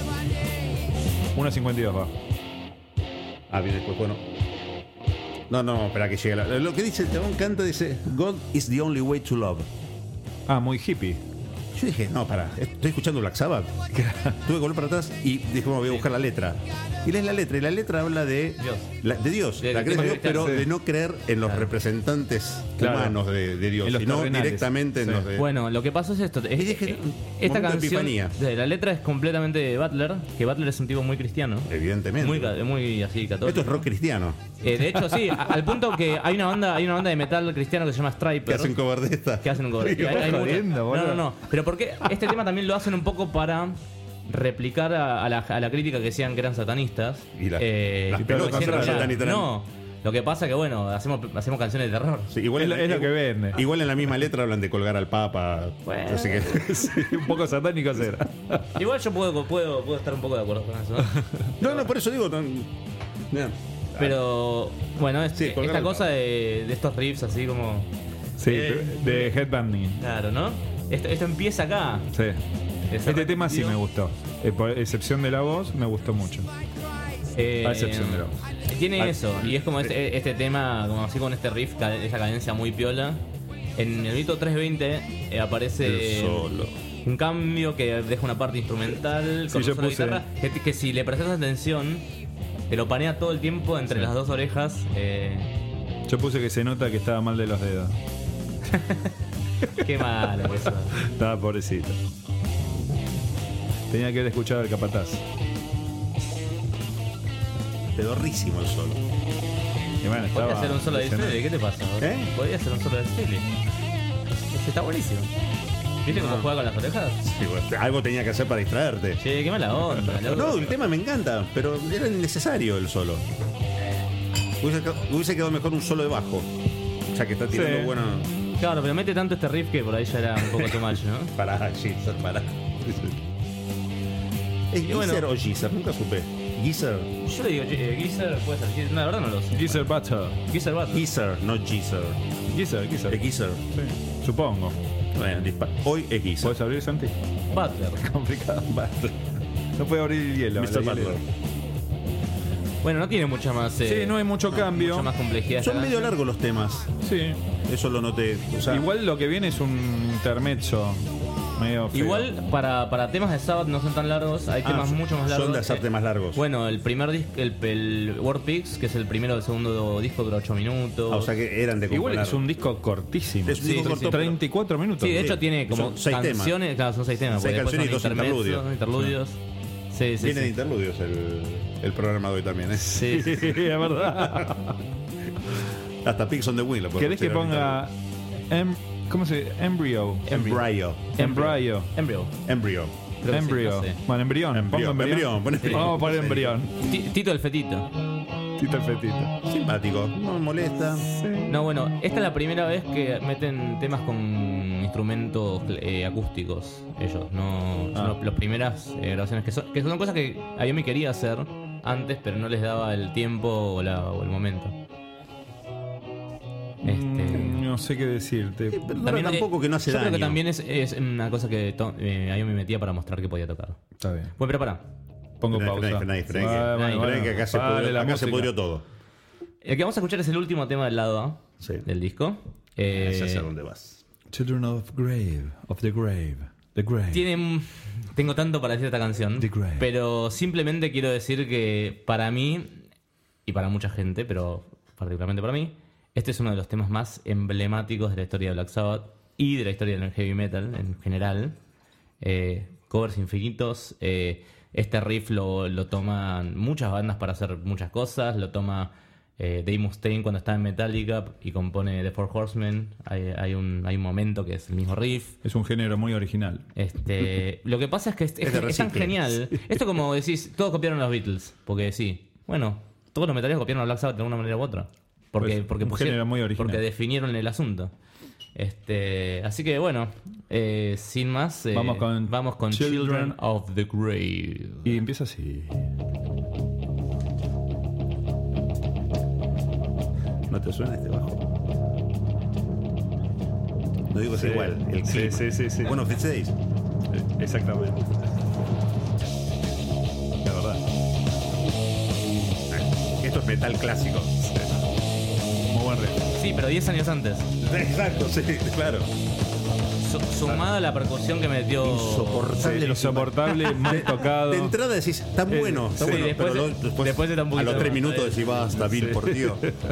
uno cincuenta y dos va. Ah, bien, después, bueno. No, no, espera que llegue la- Lo que dice el chabón canta dice God is the only way to love. Ah, muy hippie. Yo dije, no, pará, estoy escuchando Black Sabbath. Tuve que volver para atrás y dije, bueno, voy a buscar la letra. Y lees la letra, y la letra habla de Dios. la- de Dios, De- la crees de- Dios, pero sí. de no creer en los Claro. representantes Claro. humanos de, de Dios, En los sino terrenales. directamente en Sí. los de. Bueno, lo que pasó es esto. Es, Y dije, eh, un esta momento de canción, epifanía. de la letra es completamente de Butler, que Butler es un tipo muy cristiano. Evidentemente. Muy, ca- muy así católico. Esto es rock cristiano. Eh, de hecho, sí, a- al punto que hay una banda, hay una banda de metal cristiano que se llama Que Striper. hacen cover de esta. que hacen un cover. Sí, Y hay- hay estás muchas- jodiendo, no, boludo. no, no. Pero porque este tema también lo hacen un poco para replicar a, a la, a la crítica que decían que eran satanistas. Y las- Eh, las pero pelotas diciendo eran que era- satanistas. No, lo que pasa que bueno, hacemos, hacemos canciones de terror. Sí, igual Es en lo- la- es lo que vende. Igual en la misma letra hablan de colgar al Papa. Bueno. Así que. Sí, un poco satánico será. Igual yo puedo, puedo, puedo estar un poco de acuerdo con eso. ¿no? No, no, por eso digo. tan- Mira. Pero bueno, es- Sí, colgar esta el cosa de, de estos riffs así como... Sí, Eh. de headbanding. Claro, ¿no? Esto, esto empieza acá. Sí. Ese Este tema sí repetido. me gustó. Eh, por excepción de la voz, me gustó mucho. Eh, A excepción de la voz. Tiene Ah, eso, y es como este, este tema, como así con este riff, ca- esa cadencia muy piola. En el minuto tres veinte eh, aparece El solo. un cambio que deja una parte instrumental Sí, con yo un solo de puse- guitarra, que, que si le prestas atención, te lo panea todo el tiempo entre Sí. las dos orejas. eh, Yo puse que se nota que estaba mal de los dedos. qué malo eso. Estaba pobrecito. Tenía que haber escuchado el capataz. Pedorrísimo el solo. Y bueno, estaba Podría hacer un solo de impresionante. Frehley, ¿qué te pasa? vos? ¿Eh? Podría hacer un solo de Frehley. Ese está buenísimo. ¿Viste cómo No. juega con las orejas? Sí, bueno, algo tenía que hacer para distraerte. Che, qué mala onda, loco. No, el tema me encanta, pero era innecesario el solo. Hubiese, hubiese quedado mejor un solo de bajo. Ya que está tirando Sí. bueno. Claro, pero mete tanto este riff que por ahí ya era un poco too much, ¿no? Pará, Geezer, pará. ¿Es Y bueno. Geezer o Geezer? Nunca supe. Geezer. Yo le digo, eh, Geezer puede ser. Geezer- No, la verdad no lo sé. Geezer Butler. Geezer Butler. Geezer, no Geezer. Geezer, Geezer. Es Geezer. Sí, supongo. Bueno, dispa- Hoy es Geezer. ¿Puedes abrir, Santi? Butler. Complicado. No puede abrir el hielo. mister la Butler. hielera. Bueno, no tiene mucha más. eh, Sí, no hay mucho cambio. Mucha más complejidad. Son esta medio canción. largos los temas. Sí. Eso lo noté. O sea, Igual lo que viene es un intermezzo medio feo. Igual para, para temas de Sabbath no son tan largos, hay ah, temas son- mucho más largos. Son de hacerte Eh, más largos. Bueno, el primer disco, el, el War Pigs, que es el primero del segundo disco, dura ocho minutos. Ah, o sea que eran de Igual componer. es un disco cortísimo. Es un disco Sí, corto, pero- treinta y cuatro minutos. Sí, de Sí. hecho tiene como Son seis canciones, claro, son seis temas. Seis porque después canciones y son dos intermedios, interludios. interludios. Sí, sí, Tiene de sí. interludios el, el programa de hoy también. ¿eh? Sí, sí, sí. es verdad. Hasta Pigs on the Wheel lo puedo ¿Querés que considerar ponga em- ¿cómo se dice? Embryo. Embryo. Embryo. Embryo. Embryo. Creo que sí, Embryo. no sé. Bueno, embrión. Embrión, Pongo embrión. embrión, pon embrión. Vamos a poner embrión. Ti- Tito el Fetito. Tito el fetito. Simpático. No me molesta. No, bueno, esta es la primera vez que meten temas con instrumentos eh, acústicos ellos. No, son Ah. los- las primeras eh, grabaciones que son, que son cosas que a mí me quería hacer antes, pero no les daba el tiempo o, la- o el momento. Este, Mm, no sé qué decirte. Pero también, eh, tampoco que no hace yo daño. creo que también es, es una cosa que to- eh, a mí me metía para mostrar que podía tocar. Está bien. Bueno, pero pará. Pongo Frená, pausa. frená, frená, frená, Bueno, que- bueno, frená, bueno. que acá se Pare pudrió- la acá se música. pudrió todo. El que vamos a escuchar es el último tema del lado A Sí. del disco. Eh, Ya sé a dónde vas. Children of Grave. Of the Grave. The Grave. Tiene, tengo tanto para decir esta canción, The Grave. pero simplemente quiero decir que para mí, y para mucha gente, pero particularmente para mí, este es uno de los temas más emblemáticos de la historia de Black Sabbath y de la historia del heavy metal en general. Eh, covers infinitos, eh, este riff lo, lo toman muchas bandas para hacer muchas cosas, lo toma eh, Dave Mustaine cuando está en Metallica y compone The Four Horsemen, hay, hay, un, hay un momento que es el mismo riff. Es un género muy original. Este, lo que pasa es que es, es- Es de es tan recicle. genial. Esto como decís, todos copiaron a los Beatles. Porque sí, bueno, todos los metaleros copiaron a Black Sabbath de alguna manera u otra. Porque, Pues, porque, un pusieron- género muy original. porque definieron el asunto. Este, así que bueno, eh, sin más, eh, Vamos con vamos con Children Children of the Grave. Y empieza así. ¿No te suena este bajo? No digo que sea Sí. igual. El Sí, clip. sí, sí, sí. Bueno, Days. Exactamente. La verdad. Esto es metal clásico. Muy buen riff. Sí, pero diez años antes. Exacto, sí, claro. Su- sumada a la percusión que metió. Insoportable. Sí, los- insoportable, mal tocado. De entrada decís, está Eh, bueno, está sí, bueno. después pero de- lo- después, después de tan a poquito los tres más, minutos ¿sabes? decís, basta, Bill, Sí. por Dios.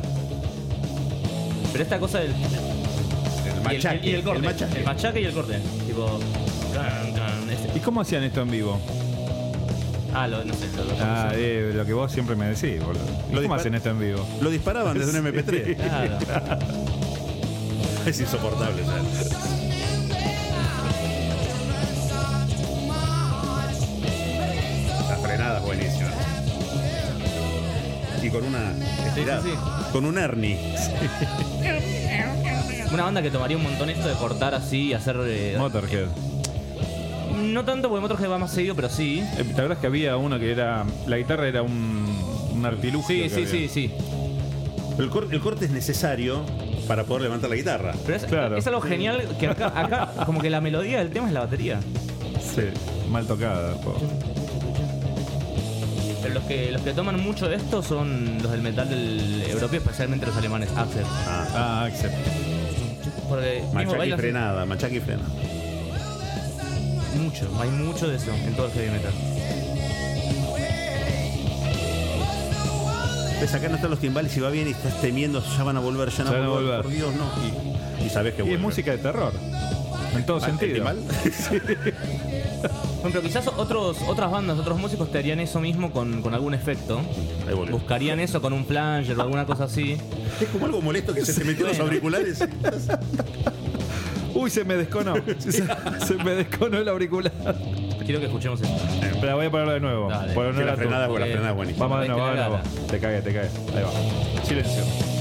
Pero esta cosa del. El y el- machaque. y el, corte. el machaque. El machaque y el corte. Tipo. can, can, ese. ¿Y cómo hacían esto en vivo? Ah, lo, no sé. Lo, lo- Ah, eh, lo que vos siempre me decís, boludo. ¿Y Lo ¿Cómo dispar- hacen esto en vivo? Lo disparaban desde un eme pe tres. Claro. Es insoportable ya. La frenada es buenísima. Y con una estirada. sí, sí. Con un Ernie. Una banda que tomaría un montón esto de cortar así y hacer. eh, Motorhead. no tanto porque Motorhead va más seguido, pero sí. Eh, ¿Te acuerdas que había uno que era. La guitarra era un, un artilugio? Sí, que sí, había? sí, sí. Pero el, cor- el corte es necesario para poder levantar la guitarra. Pero es, Claro. es algo genial que acá, acá, como que la melodía del tema es la batería. Sí, mal tocada. po. Pero los que, los que toman mucho de esto son los del metal del europeo, especialmente los alemanes, Axel. Ah, Ah, Axel. Porque mismo machaque y bailan así. frenada, machaque y frenada. Mucho, hay mucho de eso en todo el heavy metal. Ves, acá no están los timbales y va bien y estás temiendo, ya van a volver, ya no Ya van a volver, volver. por Dios, no. Y, y sabes que Y es vuelven. música de terror. En todo Ah, ¿el sentido. timbal? Bueno, pero quizás otros, otras bandas, otros músicos te harían eso mismo con, con algún efecto. Ahí volvió. Buscarían eso con un flanger o alguna cosa así. Es como algo molesto que se te metió los Bueno. auriculares. Uy, se me desconó. se, se me desconó el auricular. quiero que escuchemos esto. Pero la voy a poner de nuevo. Dale. Por Sí, honor la a tu- frenada, porque la porque- frenada es buenísima. Vamos de nuevo, Vete vamos de la nuevo. Te cagué, te cagué. Ahí va. Silencio.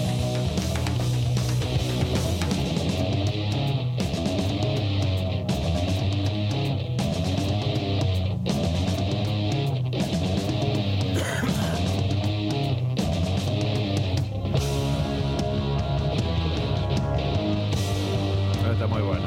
Ah, está muy bueno.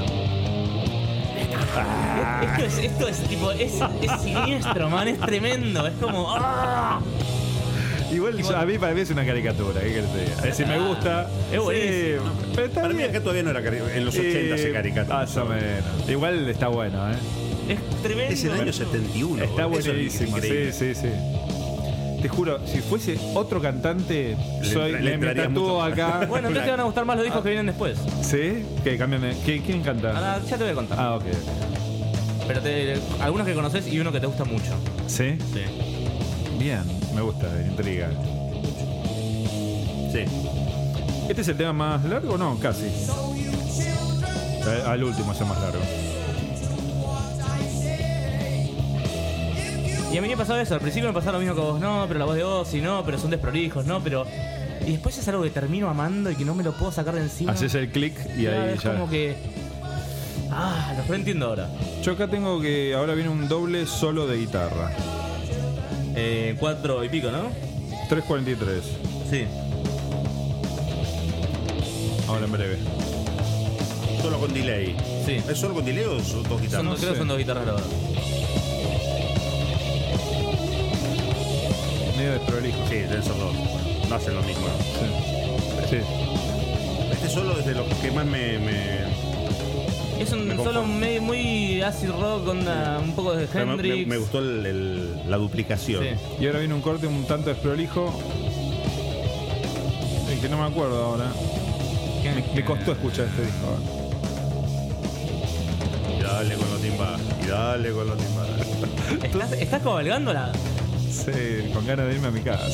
Esto es, esto es tipo, es, es siniestro, man, es tremendo. Es como. ¡ah! Igual yo- a mí para mí es una caricatura, ¿qué querés que te diga? Es decir, me gusta. Es buenísimo. Sí, pero está Para mí bien. acá todavía no era cari- en los ochenta se Eh, caricatura. Más o menos. Igual está bueno, ¿eh? Es tremendo. Es el año setenta y uno. Está boludo. Eso es buenísimo. increíble. Sí, sí, sí. Te juro, si fuese otro cantante, soy, le le, me entraría tatúo mucho. acá. Bueno, entonces te van a gustar más los discos que vienen después. ¿Sí? Que cámbiame. ¿Qué- ¿Quién canta? Ahora ya te voy a contar. Ah, ok. Pero te, algunos que conoces y uno que te gusta mucho. ¿Sí? Sí. Bien, me gusta, intriga. Sí. ¿Este es el tema más largo o no? Casi. Al- Al último es el más largo. Y a mí me pasaba eso, al principio me pasaba lo mismo que vos, no, pero la voz de Ozzy, no, pero son desprolijos, no, pero... Y después es algo que termino amando y que no me lo puedo sacar de encima. Haces el clic y Claro, ahí es ya. como que... Ah, lo entiendo ahora. Yo acá tengo que. Ahora viene un doble solo de guitarra. Eh, cuatro y pico, ¿no? tres cuarenta y tres. Sí. Ahora en breve. Solo con delay. Sí. ¿Es solo con delay o son dos Son, guitarras? no creo sé. que son dos guitarras grabadas. Medio desprolijo. Sí, deben ser dos. No hacen lo mismo. ¿no? Sí. Sí. Este solo es de los que más me... me- Es un Me solo conformo. medio- muy acid rock, onda, un poco de pero me, Hendrix. me- me gustó el- el- la duplicación. Sí. Y ahora viene un corte un tanto desprolijo. El que no me acuerdo ahora. ¿Qué? Me, me costó escuchar este disco. Y dale con los timbales. Y dale con los timbales. ¿Estás, estás cabalgando la...? Sí, con ganas de irme a mi casa.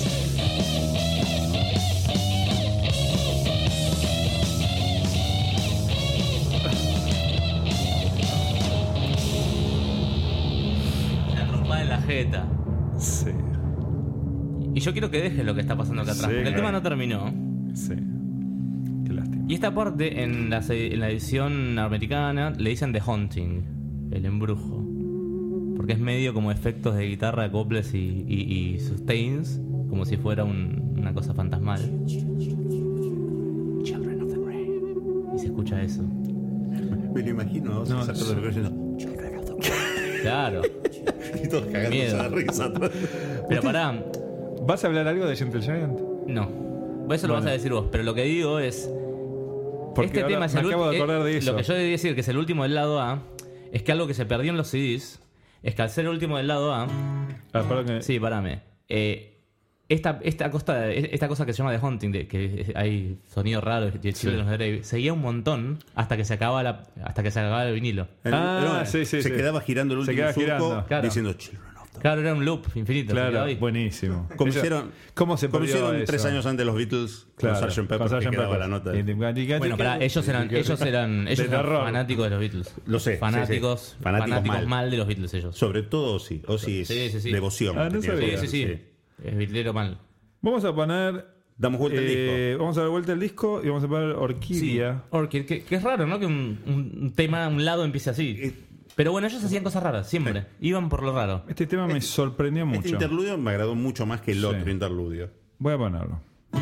La trompada en la jeta. Sí, Y yo quiero que dejes lo que está pasando acá atrás, Sí, porque el claro. tema no terminó. sí. Qué lástima. Y esta parte, en la, se- en la edición americana, le dicen The Haunting, el embrujo. Porque es medio como efectos de guitarra, acoples y, y, y sustains, como si fuera un- una cosa fantasmal. Children of the Grave. Y se escucha eso. Me lo imagino, ¿no? No, Esa cosa sí. de lo que diciendo. Claro. Y todos cagándose Miedo. de risa atrás. Pero pará, ¿Vas a hablar algo de Gentle Giant? no. Eso lo Bueno. vas a decir vos, pero lo que digo es... Porque este ahora tema es me el acabo de ulti- acordar de eh, eso. Lo que yo debí decir, que es el último del lado A, es que algo que se perdió en los C Ds, es que al ser el último del lado A, Ah, perdón que- sí, parame, eh, esta, esta, costa, esta cosa que se llama The Haunting, de, que hay sonido raro, de Children of the Grave, seguía un montón hasta que se acababa, la, hasta que se acababa el vinilo. El- Ah, no, sí, sí, se sí. quedaba girando el Se último queda surco girando. Claro. diciendo Children of the Claro, era un loop infinito. se quedaba Claro, ahí. buenísimo. Como Eso- hicieron, ¿Cómo se como perdió hicieron eso? tres años antes los Beatles Claro, con sergeant Pepper, con que sergeant quedaba Pepper. la nota. Bueno, pará, ellos eran, ellos eran, ellos De eran terror. fanáticos de los Beatles. Lo sé, sí, Fanáticos, sí. Fanáticos fanáticos mal. mal. de los Beatles ellos. Sobre todo sí, o sí es Sí, sí, sí. devoción. Ah, no que tiene sabía. que Sí, sí, ver, sí. Es Beatlero mal. Vamos a poner. Damos vuelta al eh, disco. Vamos a dar vuelta al disco y vamos a poner Orquídea. Orchid, que, que es raro, ¿no? Que un, un tema, un lado empiece así. Eh, Pero bueno, ellos hacían cosas raras, siempre. Iban por lo raro. Este tema me sorprendió Este mucho. interludio me agradó mucho más que el Sí. otro interludio. Voy a ponerlo.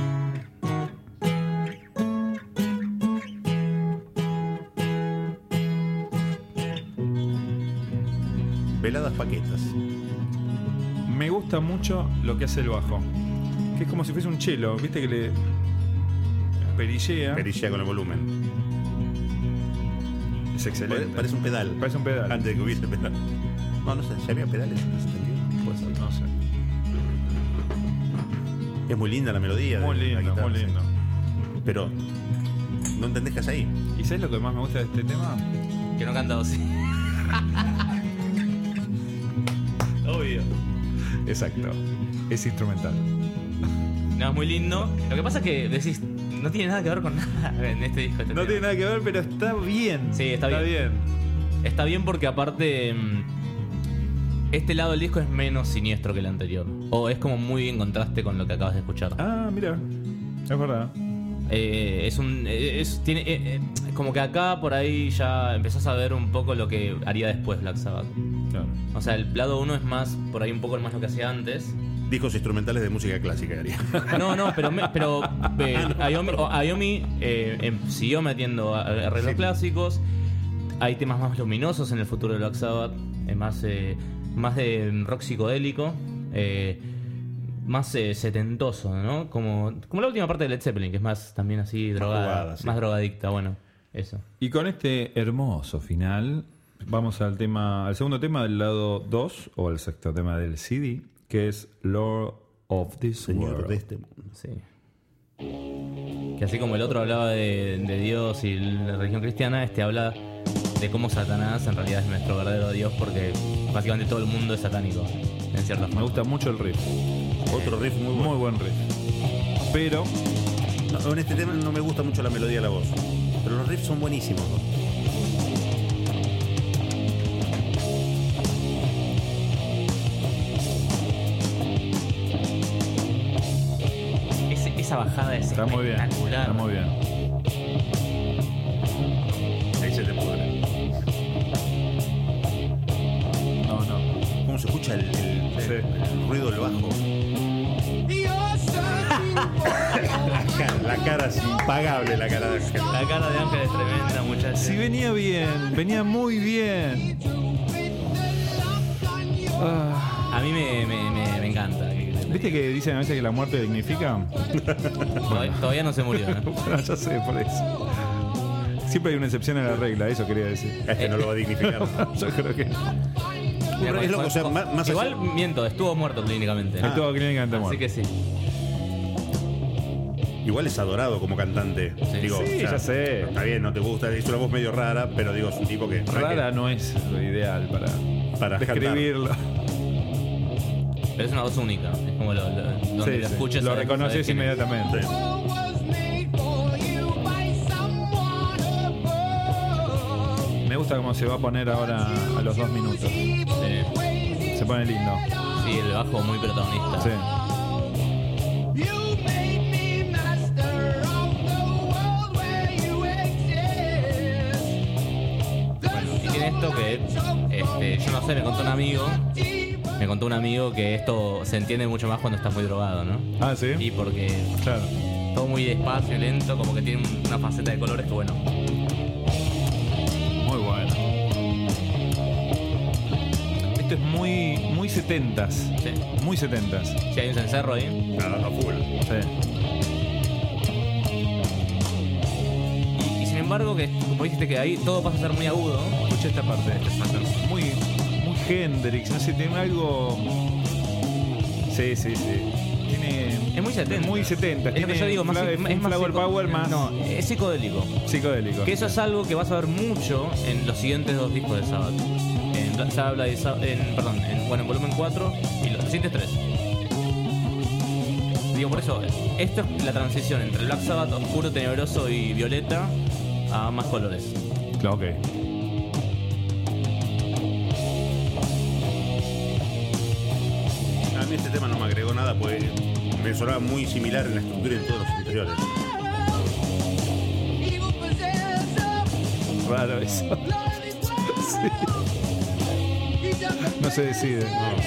Veladas paquetas. Me gusta mucho lo que hace el bajo. Que es como si fuese un chelo, viste que le perillea. Perilla con el volumen. Es excelente. Parece un pedal. Parece un pedal. Antes de que hubiese pedal. No, no sé, ¿ya había pedales? ¿No se entendió? Puede ser, no sé. Es muy linda la melodía. de Muy la lindo, guitarra, muy sí. lindo. Pero no entendés qué hace ahí. ¿Y sabes lo que más me gusta de este tema? Que no canta así. Obvio. Exacto. Es instrumental. No, es muy lindo. Lo que pasa es que decís, no tiene nada que ver con nada en este disco. Este No tema. tiene nada que ver, pero está bien. Sí, está bien. Está bien porque aparte... mm, este lado del disco es menos siniestro que el anterior. O es como muy en contraste con lo que acabas de escuchar. Ah, mira. Es verdad. Eh, es un. Es, tiene, eh, eh, como que acá por ahí ya empezás a ver un poco lo que haría después Black Sabbath. Claro. O sea, el lado uno es más, por ahí un poco más lo que hacía antes. Discos instrumentales de música clásica, haría. No, no, pero, me, pero eh, Ayomi, o- Ayomi, eh, em, siguió metiendo a- a- arreglos Sí. clásicos. Hay temas más luminosos en el futuro de Black Sabbath, eh, más, eh, más de rock psicodélico, eh, más eh, setentoso, ¿no? Como, como la última parte de Led Zeppelin, que es más también así drogada, jugada, sí. más drogadicta, bueno, eso. Y con este hermoso final, vamos al tema, al segundo tema del lado dos, o al sexto tema del C D, que es Lord of this Señor World. de este mundo. Sí. Que así como el otro hablaba de, de Dios y la religión cristiana, este habla de cómo Satanás en realidad es nuestro verdadero Dios, porque básicamente todo el mundo es satánico, en cierta Me forma. gusta mucho el riff. Otro riff muy bueno. Muy buen riff. Pero No, en este tema no me gusta mucho la melodía de la voz. Pero los riffs son buenísimos, ¿no? Ese- esa bajada es está muy bien. espectacular. Está muy bien. Ahí se te pudre. No, no. ¿Cómo se escucha el, el- Sí. el ruido del bajo? You're searching for La cara, la cara es impagable, la cara de Ángel. La cara de Ángel es tremenda, muchachos. Si venía bien, venía muy bien. Ah, A mí me, me, me, me encanta. ¿Viste que dicen a veces que la muerte dignifica? Todavía, todavía no se murió, ¿no? Bueno, ya sé, por eso. Siempre hay una excepción a la regla, eso quería decir. Este no lo va a dignificar. Yo creo que Es loco, o sea, más, más Igual allá- miento, estuvo muerto clínicamente. Ah. estuvo clínicamente Así muerto. que sí. igual es adorado como cantante. Sí. Digo, Sí, o sea, ya sé. Está bien, no te gusta, es una voz medio rara, pero digo, es un tipo que. Rara no es lo ideal para, Para describirlo. Pero es una voz única. Es como lo, lo- donde Sí, lo sí. escuches. Lo sabes- reconoces sabes quién es. inmediatamente. Sí. was made for you by someone above. Me gusta cómo se va a poner ahora a los dos minutos. Sí. Se pone lindo. Sí, el bajo muy protagonista. Sí. You made me master of the world where you exist. Y tiene esto que, este, yo no sé, me contó un amigo, me contó un amigo que esto se entiende mucho más cuando estás muy drogado, ¿no? Ah, sí. Y porque Claro. todo muy despacio y lento, como que tiene una faceta de colores que bueno. Muy bueno. Esto es muy, muy setentas. Sí. Muy setentas. Si hay un cencerro ahí. A, a full. Sí. Y, y sin embargo, que como dijiste que ahí todo pasa a ser muy agudo. Escucha esta parte. Muy, muy Hendrix. No sé, tiene algo. Sí, sí, sí. Tiene. Es muy setenta. Muy setenta. Es lo que Tiene yo digo, más, fla- es un más flower psico- power más No, es psicodélico. psicodélico. Que eso es algo que vas a ver mucho en los siguientes dos discos de Sabbath. En Black Sabbath, y Sa- en, perdón, en, bueno, en volumen cuatro y los siguientes tres. Digo, por eso, esto es la transición entre Black Sabbath oscuro, tenebroso y violeta a más colores. Claro, ok. A mí este tema no me agregó nada, pues me sonaba muy similar en la estructura y en todos los interiores. Evil possessor, Raro eso. blood is blood. He doesn't No se decide.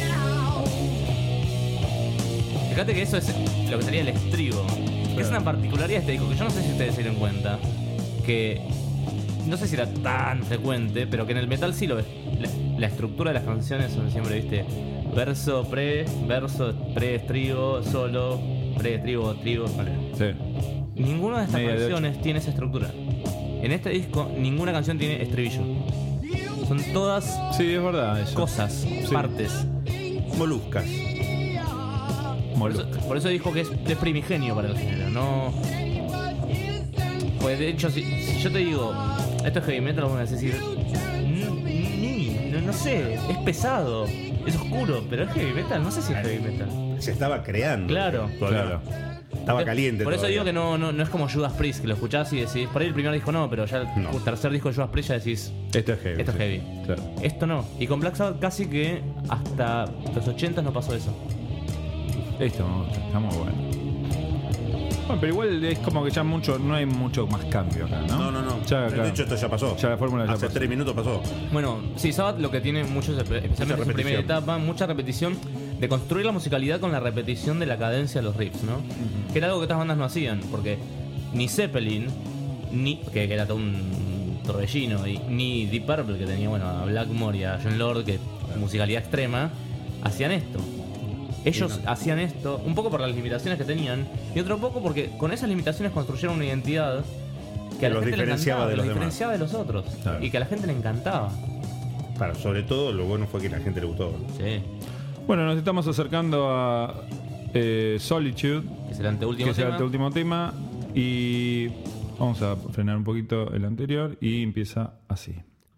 Fíjate que eso es lo que sería el estribo. Que es una particularidad de este disco que yo no sé si ustedes se dieron cuenta. Que no sé si era tan frecuente, pero que en el metal sí lo ves. La, la estructura de las canciones son siempre, viste, verso, pre, verso, pre, estribo, solo, pre, estribo, estribo. Vale. Sí. Ninguna de estas Media de canciones tiene esa estructura. En este disco, ninguna canción tiene estribillo. Son todas Sí, es verdad eso. cosas, partes. Moluscas. Por eso, Molusco. por eso dijo que es, es primigenio para el género, no. Pues de hecho, si, si yo te digo, esto es heavy metal, vamos a decir, "Mm, ni, no, no sé, es pesado, es oscuro, pero es heavy metal, no sé si es heavy metal. Se estaba creando. Claro. Todavía Claro. no. Estaba Entonces, caliente Por eso todavía. digo que no, no, no es como Judas Priest, que lo escuchás y decís, por ahí el primer disco no, pero ya el No. tercer disco de Judas Priest ya decís, Esto es heavy. esto es sí. heavy. Claro. Esto no. Y con Black Sabbath casi que hasta los ochenta no pasó eso. Esto me gusta, está muy bueno. Bueno, pero igual es como que ya mucho, no hay mucho más cambio acá, ¿no? No, no, no. Ya, de claro. hecho, esto ya pasó. Ya la fórmula ya Hace pasó. tres minutos pasó. Bueno, sí, Sabbath lo que tiene mucho es, especialmente en su repetición. primera etapa, mucha repetición de construir la musicalidad con la repetición de la cadencia de los riffs, ¿no? Que era algo que otras bandas no hacían, porque ni Zeppelin, ni que, que era todo un torbellino, y, ni Deep Purple, que tenía, bueno, a Blackmore y a John Lord, que musicalidad extrema, hacían esto. Ellos hacían esto un poco por las limitaciones que tenían y otro poco porque con esas limitaciones construyeron una identidad que a la los gente le diferenciaba encantaba, de que los los demás. diferenciaba de los otros Claro. y que a la gente le encantaba. Claro, sobre todo lo bueno fue que a la gente le gustó. Sí, Bueno, nos estamos acercando a eh, Solitude, que es el anteúltimo que es el tema. último tema, y vamos a frenar un poquito el anterior y empieza así.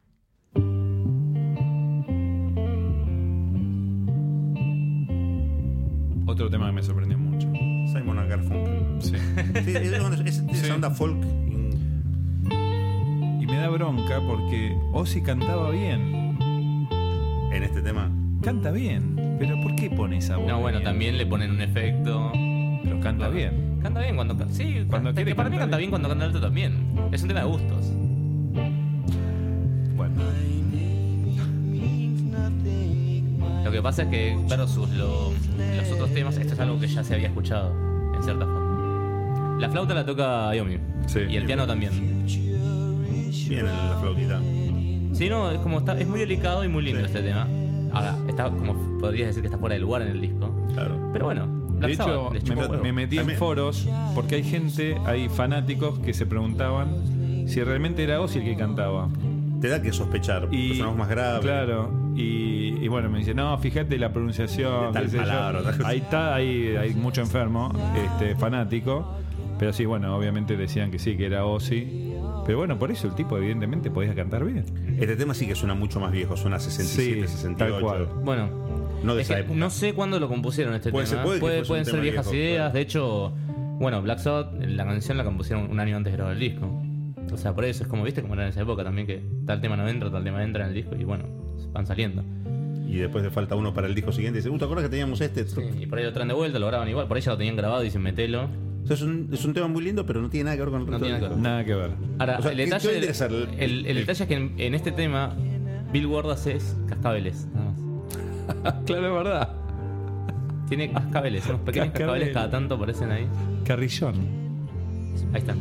Otro tema que me sorprendió mucho. Simon and Garfunkel. Sí. Sí, es, es- es- Sí. esa onda folk. in- Y me da bronca porque Ozzy cantaba bien. en este tema. Canta bien, pero ¿por qué pone esa voz? No, de bueno, mierda? también le ponen un efecto. Pero canta bien. Canta bien cuando canta. Sí, Cuando canta- quiere que para mí cantar canta bien. bien cuando canta alto también. Es un tema de gustos. Bueno, Lo que pasa es que versus lo- los otros temas, esto es algo que ya se había escuchado, en cierta forma. La flauta la toca Yomi. Sí. Y el piano también. Bien en la flautita. Sí, no, es como está, es muy delicado y muy lindo Sí. este tema. Ahora, está como podrías decir que está fuera de lugar en el disco. Claro. Pero bueno, Black de hecho, Sabbath, les me, chupó huevo. me metí en También. foros porque hay gente, hay fanáticos que se preguntaban si realmente era Ozzy el que cantaba. Te da que sospechar. Y, Es una voz más grave. Claro, y, y bueno, me dice, no, fíjate la pronunciación. De tal qué sé yo. palabra, tal cosa. Ahí está, ahí hay mucho enfermo, este, fanático. Pero sí, bueno, obviamente decían que sí, que era Ozzy. Pero bueno, por eso el tipo evidentemente podía cantar bien. Este tema sí que suena mucho más viejo. Suena sesenta y siete, Sí, sesenta y ocho. tal cual. Bueno, No de es esa que época. no sé cuándo lo compusieron este Puede tema. ser- puede que fuese un pueden ser tema viejas viejo, ideas. claro. De hecho, bueno, Black Sabbath, la canción la compusieron un año antes de grabar el disco. O sea, por eso es como, viste, como era en esa época también, que tal tema no entra, tal tema entra en el disco y bueno, van saliendo. Y después le falta uno para el disco siguiente. Y dice, uh, ¿te acuerdas que teníamos este? Sí, y por ahí lo traen de vuelta, lo graban igual. Por ahí ya lo tenían grabado y dicen metelo. O sea, es, un, es un tema muy lindo, pero no tiene nada que ver con el No resto tiene del nada que disco. Nada que ver. Ahora, O sea, el ¿qué- detalle, qué vendría a ser el, el- el el- detalle es que en, en este tema, Bill Ward hace es cascabeles. Nada más. Claro, es verdad. Tiene cascabeles, unos pequeños Cascabeles. cascabeles cada tanto aparecen ahí. Carrillón. Ahí están.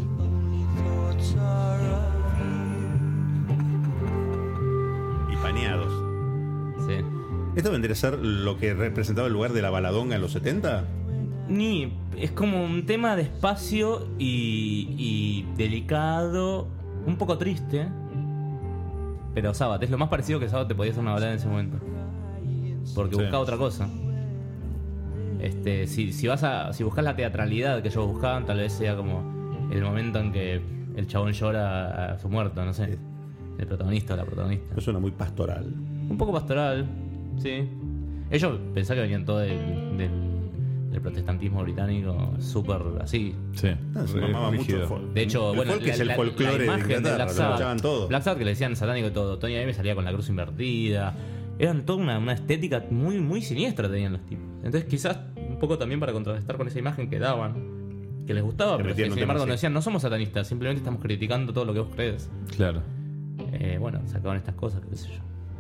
Y paneados. Sí. ¿Esto vendría a ser lo que representaba el lugar de la baladonga en los setenta? Ni, es como un tema despacio y, y delicado, un poco triste. Pero Sabbath, es lo más parecido que Sabbath te podía hacer una balada en ese momento. Porque Sí. buscaba otra cosa. Este, si, si vas a. Si buscas la teatralidad que ellos buscaban, tal vez sea como el momento en que el chabón llora a su muerto, no sé. El protagonista o la protagonista. Eso suena muy pastoral. Un poco pastoral, sí. Ellos pensaban que venían todo del, del, del protestantismo británico, súper así. Sí. Ah, se Re mamaba mucho rígido. el folk. De hecho, el bueno, folk es el folclore de imagen Inglaterra, Black lo Sabbath, escuchaban todo. Black Sabbath, que le decían satánico y todo. Tony Iommi salía con la cruz invertida. Eran toda una, una estética muy, muy siniestra tenían los tipos. Entonces quizás un poco también para contrarrestar con esa imagen que daban, que les gustaba, Le pero que, metían un sin tema embargo así. cuando decían no somos satanistas, simplemente estamos criticando todo lo que vos crees. Claro. Eh, bueno, sacaban estas cosas, qué sé yo.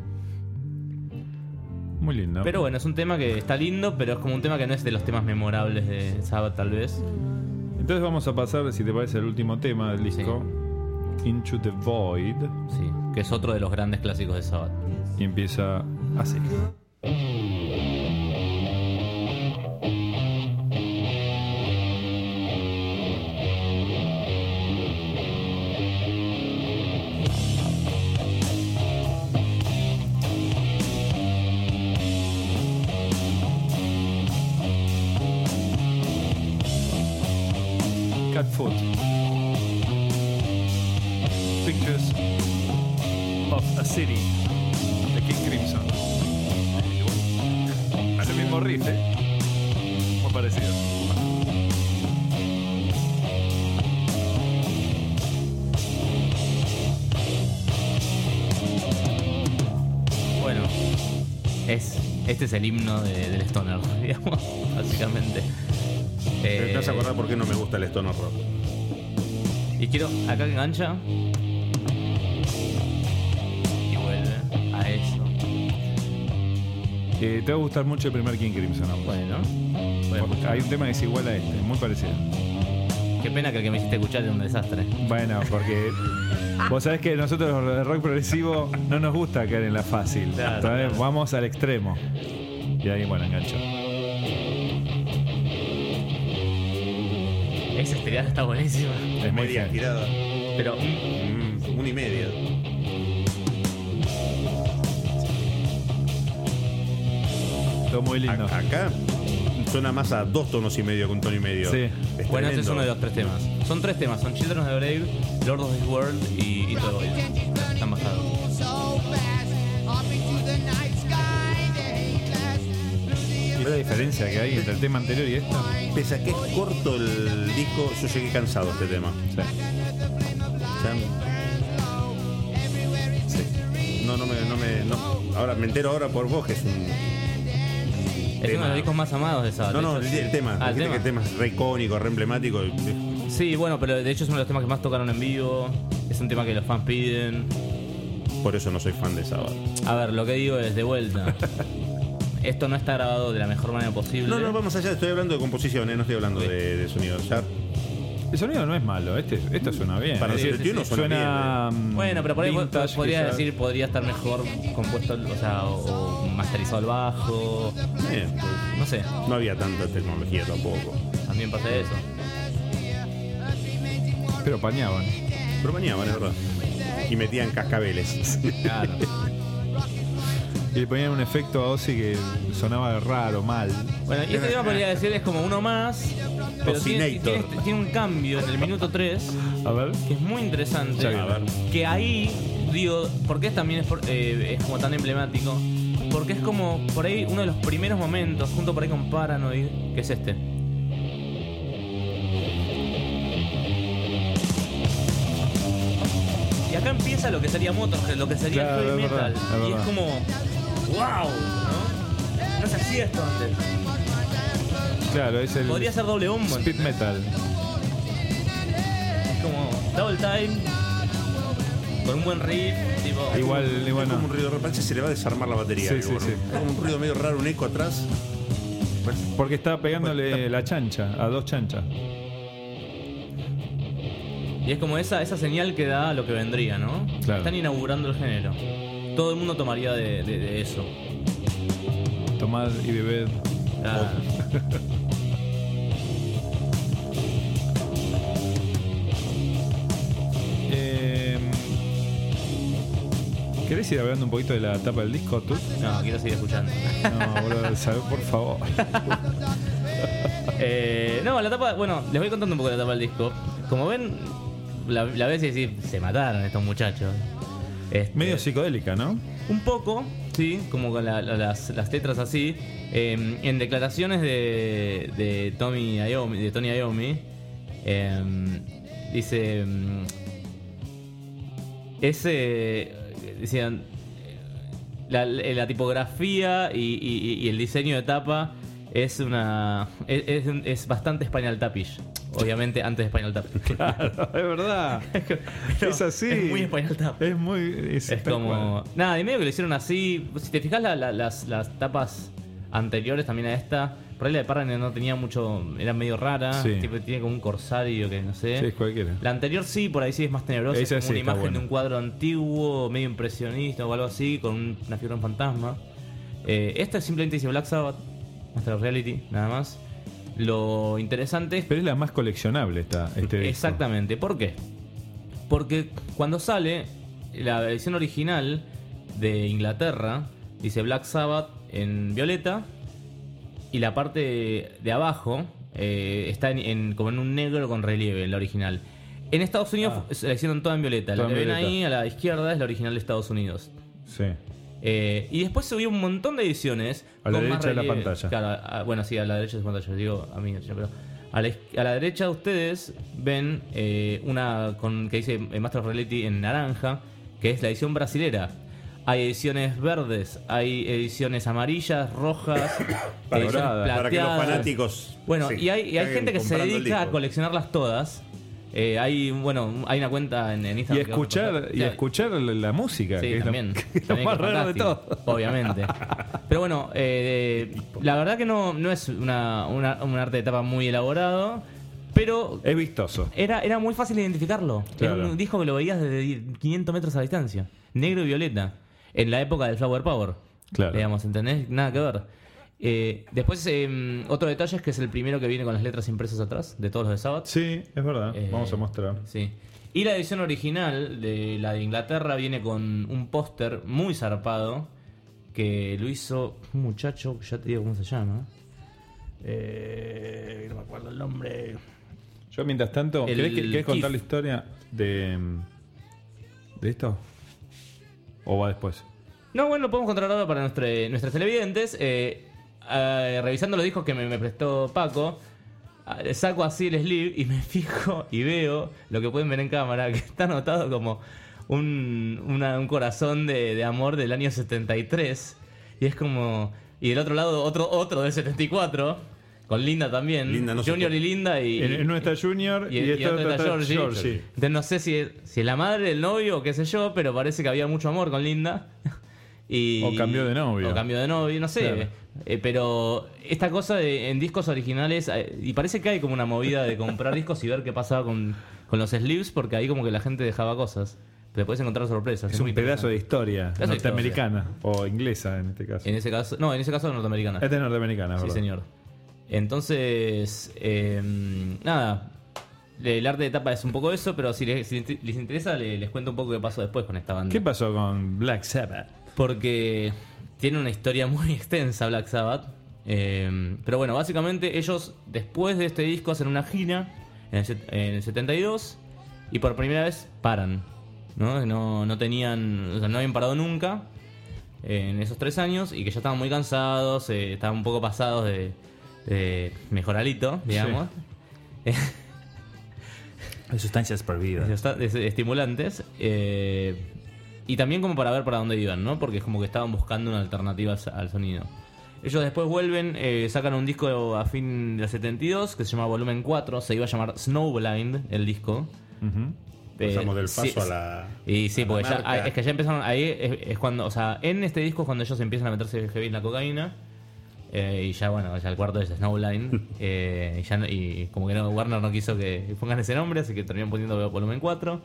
Muy lindo. Pero bueno, es un tema que está lindo, pero es como un tema que no es de los temas memorables de Sabbath, tal vez. Entonces vamos a pasar, si te parece, al último tema del disco, Into the Void, Sí, que es otro de los grandes clásicos de Sabbath. y empieza así. Cat Foot. Pictures of a City de King Crimson. Es el mismo riff, ¿eh? Muy parecido. Este es el himno de- del stoner, digamos, básicamente. Te Eh, vas a acordar por qué no me gusta el stoner rock. y quiero, acá que engancha. Y vuelve a eso. Eh, te va a gustar mucho el primer King Crimson. ¿no? Bueno, voy a Porque escuchar. hay un tema que es igual a este, muy parecido. Qué pena que el que me hiciste escuchar era un desastre. Bueno, porque vos sabés que nosotros los de rock progresivo no nos gusta caer en la fácil. Claro, Entonces claro. vamos al extremo. Y ahí, bueno, engancho. Esa estirada está buenísima. Es muy Media genial. girada. Pero Mm, una y media. Todo muy lindo. A- acá suena más a dos tonos y medio que un tono y medio. Sí. Es bueno, ese es tremendo. uno de los tres temas. Son tres temas, son Children of the Brave, Lord of this World y Ito the Void. Están basados. So fast, up into the night sky, they last. ¿Ves la diferencia que hay entre el tema anterior y esta? Pese a que es corto el disco, yo llegué cansado a este tema. Sí. O sea, no, no me, no me, no. Ahora me entero ahora por vos que es un. Es tema. uno de los discos más amados de Sabbath. No, de no, hecho, el, sí. el tema. Ah, el Dijiste tema. que el tema es re icónico, re emblemático. Sí, bueno, pero de hecho es uno de los temas que más tocaron en vivo. Es un tema que los fans piden. Por eso no soy fan de Sabbath. A ver, lo que digo es de vuelta. Esto no está grabado de la mejor manera posible. No, no, vamos allá. Estoy hablando de composición, ¿eh? No estoy hablando de, de sonido. Ya, El sonido no es malo, este, esto suena bien. para Es el decir, setenta y uno suena, suena bien. ¿eh? mm, Bueno, pero por ahí po- vintage, podría quizás. decir, podría estar mejor compuesto, o sea, o, o masterizado el bajo. Eh, pues, No sé, no había tanta tecnología tampoco. también pasa eso. Pero pañaban. Pero bañaban, es verdad. Y metían cascabeles. Claro. Y le ponían un efecto a Ozzy que sonaba raro, mal. Bueno, y este tema podría decir es como uno más, pero tiene, tiene, Osinator. tiene un cambio en el minuto tres A ver. que es muy interesante. Ya viene. A ver. Que ahí, digo, porque es también es, por- eh, es como tan emblemático, porque es como por ahí uno de los primeros momentos, junto por ahí con Paranoid, que es este. Y acá empieza lo que sería Motorhead, lo que sería Claro, el heavy es verdad, metal. es y es verdad. como, wow, ¿no? No se hacía esto antes. Claro, es el Podría ser doble bombo. speed metal. Es como double time, con un buen riff, tipo. Igual, Es igual como no. un ruido raro. Parece que se le va a desarmar la batería. Sí, digo, sí, ¿no? sí. Es como un ruido medio raro, un eco atrás. Porque está pegándole la chancha, a dos chanchas. Y es como esa, esa señal que da lo que vendría, ¿no? Claro. Están inaugurando el género. Todo el mundo tomaría de, de- de eso. Tomad y bebed. Ah, Eh, ¿Querés ir hablando un poquito de la tapa del disco, tú? no, quiero seguir escuchando. No, boludo, sabe, por favor. Eh, no, la tapa, bueno, les voy contando un poco de la tapa del disco. Como ven, la, la ves y decís, se mataron estos muchachos. Este, Medio psicodélica, ¿no? Un poco, sí, como con la- la- las, las letras así. Eh, en declaraciones de, de Tommy Iommi, de Tony Iommi, eh, dice mm, ese decían la, la tipografía y, y- y el diseño de tapa es una es, es, es bastante Spinal Tapish. Obviamente antes de Spinal Tap. Claro, es verdad. Es así. Es muy Spinal Tap. Es muy. Es, Es tal como. cual. Nada, y medio que lo hicieron así. Si te fijas, la- la- las, las tapas anteriores también a esta, por ahí la de Paranoid no tenía mucho. Era medio rara. Sí. Tipo, tiene como un corsario que no sé. Sí, es cualquiera. La anterior sí, por ahí sí es más tenebrosa. Esa Es como sí una está imagen buena. de un cuadro antiguo, medio impresionista o algo así, con un- una figura en fantasma. Eh, esta simplemente dice Black Sabbath, Master of Reality, nada más. Lo interesante es Pero es la más coleccionable esta, este disco. exactamente. ¿Por qué? Porque cuando sale la edición original de Inglaterra, dice Black Sabbath en violeta y la parte de abajo eh, está en, en- como en un negro con relieve, en la original. En Estados Unidos Ah. la hicieron toda en violeta. Toda La en que ven violeta. ahí a la izquierda es la original de Estados Unidos. Sí. Eh, y después subió un montón de ediciones. A la con más derecha de la relieve. pantalla. Claro, a- bueno, sí, a la derecha de la pantalla. Digo, a mí, pero a la, iz- a la derecha de ustedes ven eh, una con que dice eh, Master of Reality en naranja, que es la edición brasilera. Hay ediciones verdes, hay ediciones amarillas, rojas, Para, ediciones para que los plateadas. fanáticos. Bueno, se y hay, y hay caguen gente que se comprando el dedica a disco. coleccionarlas todas. Eh, hay, bueno, hay una cuenta en, en Y Instagram. que vamos a escuchar, pasar. y O sea, escuchar la, la música, Sí, que también. es lo, que es lo También más que es raro de fantástico, todo. Obviamente. Pero bueno, eh, la verdad que no, no es una, una- un arte de tapa muy elaborado, pero Es vistoso. era, era muy fácil de identificarlo. Claro. Era un disco que lo veías desde quinientos metros a distancia. Negro y violeta. En la época del Flower Power. Claro. Digamos, ¿entendés? Nada que ver. Eh, después, eh, otro detalle es que es el primero que viene con las letras impresas atrás, de todos los de Sabbath. Sí, es verdad. Eh, Vamos a mostrar. Sí. Y la edición original de la de Inglaterra viene con un póster muy zarpado que lo hizo un muchacho, ya te digo cómo se llama. Eh, no me acuerdo el nombre. Yo, mientras tanto, El ¿querés, que- querés contar Keith. la historia de, de esto? ¿O va después? No, bueno, lo podemos contar ahora para nuestra, nuestros televidentes. Eh, eh, revisando los discos que me, me prestó Paco, eh, saco así el sleeve y me fijo y veo lo que pueden ver en cámara, que está anotado como un, una- un corazón de, de amor del año setenta y tres. Y es como... Y del otro lado otro otro del setenta y cuatro, con Linda también. Linda no se Junior puede. y Linda y... En, en uno está Junior y, y, y este otro otro está Georgie. Georgie. Entonces no sé si es, si es la madre del novio o qué sé yo, pero parece que había mucho amor con Linda. Y, O cambió de novio. O cambió de novio, no sé. Claro. Eh, pero esta cosa de, en discos originales, eh, y parece que hay como una movida de comprar discos y ver qué pasaba con, con los sleeves, porque ahí como que la gente dejaba cosas. Te puedes encontrar sorpresas. Es muy un pedazo de interesante. historia Pedazo de norteamericana o inglesa en este caso. En ese caso, no, en ese caso norteamericana. Este es norteamericana, Sí, ¿verdad? señor. Entonces, eh, nada. El arte de tapa es un poco eso, pero si les, si les interesa, les, les cuento un poco qué pasó después con esta banda. ¿Qué pasó con Black Sabbath? Porque tiene una historia muy extensa Black Sabbath. Eh, pero bueno, básicamente ellos, después de este disco, hacen una gira en el, set- en el setenta y dos y por primera vez paran. ¿no? No, no tenían, o sea, no habían parado nunca eh, en esos tres años y que ya estaban muy cansados, eh, estaban un poco pasados de, de mejoralito, digamos. Hay sustancias prohibidas. Está- de- de estimulantes. eh, y también como para ver para dónde iban, ¿no? Porque es como que estaban buscando una alternativa al, al sonido. Ellos después vuelven, eh, sacan un disco a fin del setenta y dos que se llama Volumen cuatro. Se iba a llamar Snowblind el disco. Eh, Pasamos del sí, paso a la. Y sí, a la porque ya, marca. es que ya empezaron, ahí es, es cuando, o sea, en este disco es cuando ellos empiezan a meterse heavy en la cocaína. Eh, y ya, bueno, ya el cuarto es Snowblind. eh, y, ya no- y como que no, Warner no quiso que pongan ese nombre, así que terminaron poniendo Volumen cuatro.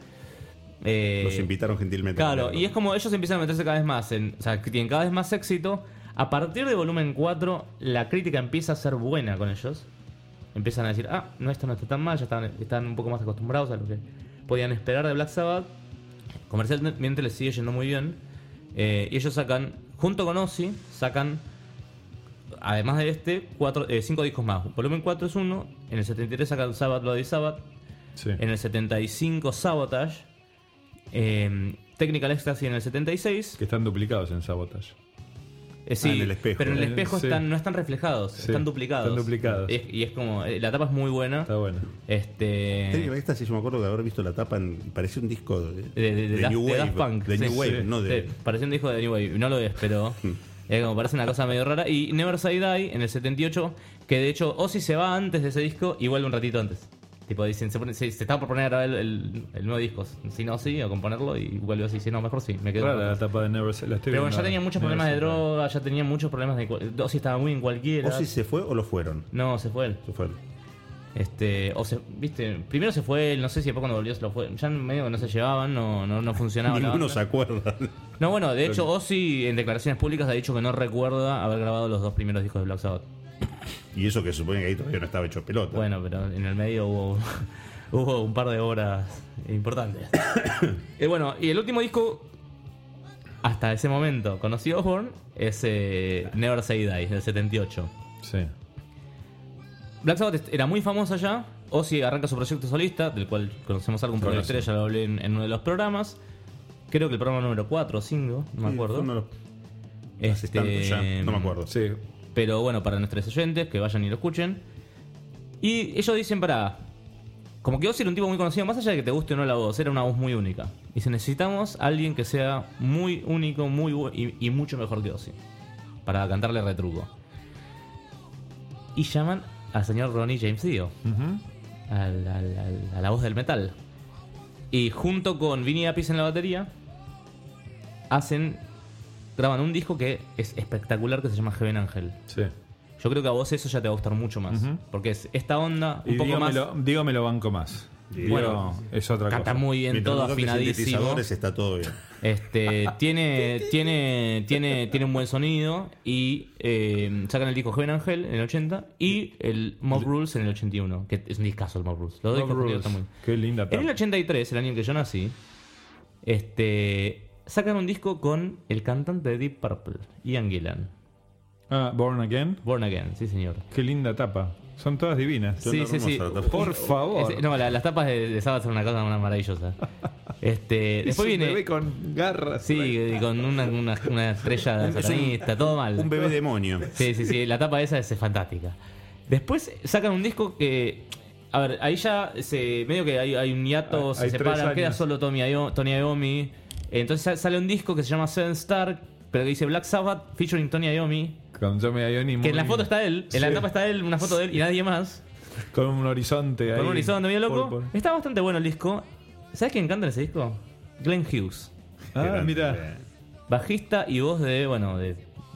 Eh, Los invitaron gentilmente. Claro, y es como ellos empiezan a meterse cada vez más, en, o sea, que tienen cada vez más éxito. A partir de Volumen cuatro, la crítica empieza a ser buena con ellos. Empiezan a decir, ah, no, esto no está tan mal, ya están, están un poco más acostumbrados a lo que podían esperar de Black Sabbath. Comercialmente les sigue yendo muy bien. Eh, y ellos sacan, junto con Ozzy, sacan, además de este, cuatro, eh, cinco discos más. Volumen cuatro es uno, en el setenta y tres sacan Sabbath, Bloody Sabbath, Sí. en el setenta y cinco Sabotage, eh, Technical Ecstasy en el setenta y seis. Que están duplicados en Sabotage. Eh, sí, Ah, en el espejo. pero en el Eh, espejo sí. están, no están reflejados, Sí, están duplicados. están duplicados. Y es, y es como, eh, la tapa es muy buena. Está bueno. Este, Esta sí, yo me acuerdo de haber visto la tapa en. Parecía un disco de, de, de- de de Daft- New de Wave. Daft Punk. De Sí, New Wave, sí, no de. sí, parecía un disco de New Wave, no lo es, pero eh, como parece una cosa medio rara. Y Never Say Die en el setenta y ocho, que de hecho Ozzy se va antes de ese disco y vuelve un ratito antes. Tipo, dicen, se, pone- se, se estaba por poner a grabar el, el, el nuevo disco, si no, sí, o componerlo, y vuelve así, si no, mejor sí, me quedo. Rara con la Ozzy. tapa de Never Say- la estoy Pero bueno, viendo. ya tenía muchos Never problemas de Say Die. droga, ya tenía muchos problemas de... cual- Ozzy estaba muy en cualquiera. ¿O si se fue o lo fueron? No, se fue él. Se fue. Este, o se, viste, primero se fue él, no sé si después cuando volvió se lo fue. Ya medio que no se llevaban, no, no, no funcionaba la Ninguno banda. se acuerda. No, bueno, de hecho Ozzy en declaraciones públicas ha dicho que no recuerda haber grabado los dos primeros discos de Black Sabbath. Y eso que se supone que ahí todavía no estaba hecho pelota. Bueno, pero en el medio hubo, hubo un par de obras importantes. Y bueno, y el último disco, hasta ese momento, conocí Osbourne, es eh, Never Say Die, del setenta y ocho. Sí. Black Sabbath era muy famosa ya. Ozzy arranca su proyecto solista, del cual conocemos algo un poco de la historia, ya lo hablé en, en uno de los programas. Creo que el programa número cuatro o cinco, no me Sí, acuerdo. fue uno de los- hace tanto ya, no me acuerdo. Sí. Pero bueno, para nuestros oyentes, que vayan y lo escuchen. Y ellos dicen, para, como que Ozzy era un tipo muy conocido, más allá de que te guste o no la voz, era una voz muy única. Y dice, necesitamos a alguien que sea muy único, muy bu- y, y mucho mejor que Ozzy, para cantarle retruco. Y llaman al señor Ronnie James Dio, Ujú. al- al- al- a la voz del metal. Y junto con Vinny Appice en la batería, hacen, graban un disco que es espectacular, que se llama Heaven Angel. Sí. Yo creo que a vos eso ya te va a gustar mucho más. Ujú. Porque es esta onda un Y poco más... dígamelo, dígamelo banco más. Bueno, Bueno, es otra Canta cosa. muy bien, Mientras todo no toques afinadísimo. sintetizadores, está todo bien. Este, tiene, tiene, tiene, tiene un buen sonido y eh, sacan el disco Heaven Angel en el ochenta y el Mob Rules en el ochenta y uno, que es un discazo el Mob Rules. Los dos Mob discos Rules. están muy- Qué linda En el tapa. ochenta y tres, el año en que yo nací, este, sacan un disco con el cantante de Deep Purple, Ian Gillan. Ah, Born Again. Born Again, sí señor. Qué linda tapa. Son todas divinas. Sí, sí, sí. hermosa la tapa. Por favor. Es- no, la- las tapas de, de Sabbath son una cosa una maravillosa. Este, Es después un viene... bebé con garras. Sí, y con una, una, una estrella satanista, todo mal. Un bebé demonio. Sí, sí, sí, la tapa esa es fantástica. Después sacan un disco que... A ver, ahí ya se, medio que hay, hay un hiato, Hay- se hay tres separan, queda años. solo Tommy Io- Tony Iommi. Entonces sa- sale un disco que se llama Seven Star, pero que dice Black Sabbath featuring Tony Iommi. Con Tommy Iommi Que en la muy- foto está él, en la Sí. tapa está él, una foto de él y nadie más. Con un horizonte ahí. Con un horizonte medio loco. Por- por- Está bastante bueno el disco. ¿Sabes quién canta en ese disco? Glenn Hughes. Ah, Grande. mira. Bajista y voz de, bueno, de...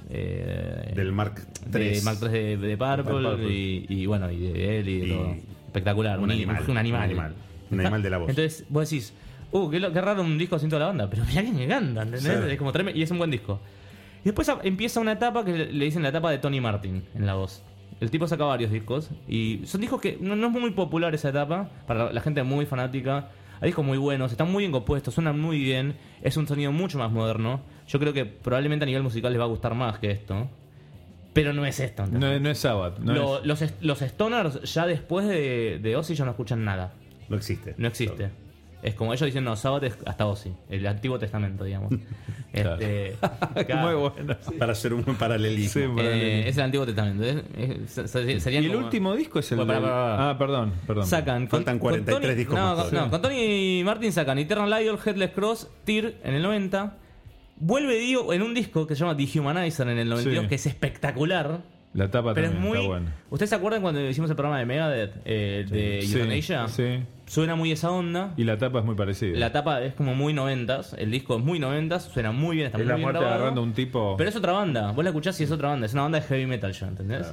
eh, Del Mark de tres. Mark tres de, de Purple, De Purple. Y, y bueno, y de él y de Y todo. Espectacular, un un, animal, un animal. un animal. Un animal de la voz. Entonces vos decís, uh, qué, lo- qué raro un disco sin toda la banda, pero mirá quién canta, ¿entendés? Sí. Es como tremendo, y es un buen disco. Y después a- empieza una etapa que le, le dicen la etapa de Tony Martin en la voz. El tipo saca varios discos y son discos que no, no es muy popular esa etapa, para la, la gente muy fanática. Hay discos muy buenos, están muy bien compuestos, suenan muy bien, es un sonido mucho más moderno. Yo creo que probablemente a nivel musical les va a gustar más que esto. Pero no es esto, ¿entendés? No, no es Sabbath. No Lo- es- los, est- los Stoners ya después de, de Ozzy ya no escuchan nada. No existe. No existe. Es como ellos dicen, no, Sabbath es hasta Ozzy, el Antiguo Testamento, digamos. Este, claro. Muy bueno. Para hacer un paralelismo. Sí, para Eh, leer. es el Antiguo Testamento. Es- es- se- se- serían Y el como- último disco es el. Bueno, del- pará, pará, pará. Ah, perdón, perdón. Sacan. con- Faltan con cuarenta y tres Tony- discos no, más con- todavía. no, con Tony Martin sacan Eternal Idol, Headless Cross, Tear en el noventa. Vuelve Dio en un disco que se llama Dehumanizer en el noventa y dos, Sí. que es espectacular. La tapa Pero es también muy. está buena. ¿Ustedes se acuerdan cuando hicimos el programa de Megadeth, eh, de Sí, Euthanasia? sí. Suena muy esa onda. Y la tapa es muy parecida. La tapa es como muy noventas. El disco es muy noventas. Suena muy bien, está es muy la bien muerte grabado. agarrando a un tipo. Pero es otra banda. Vos la escuchás y es otra banda. Es una banda de heavy metal ya, ¿entendés?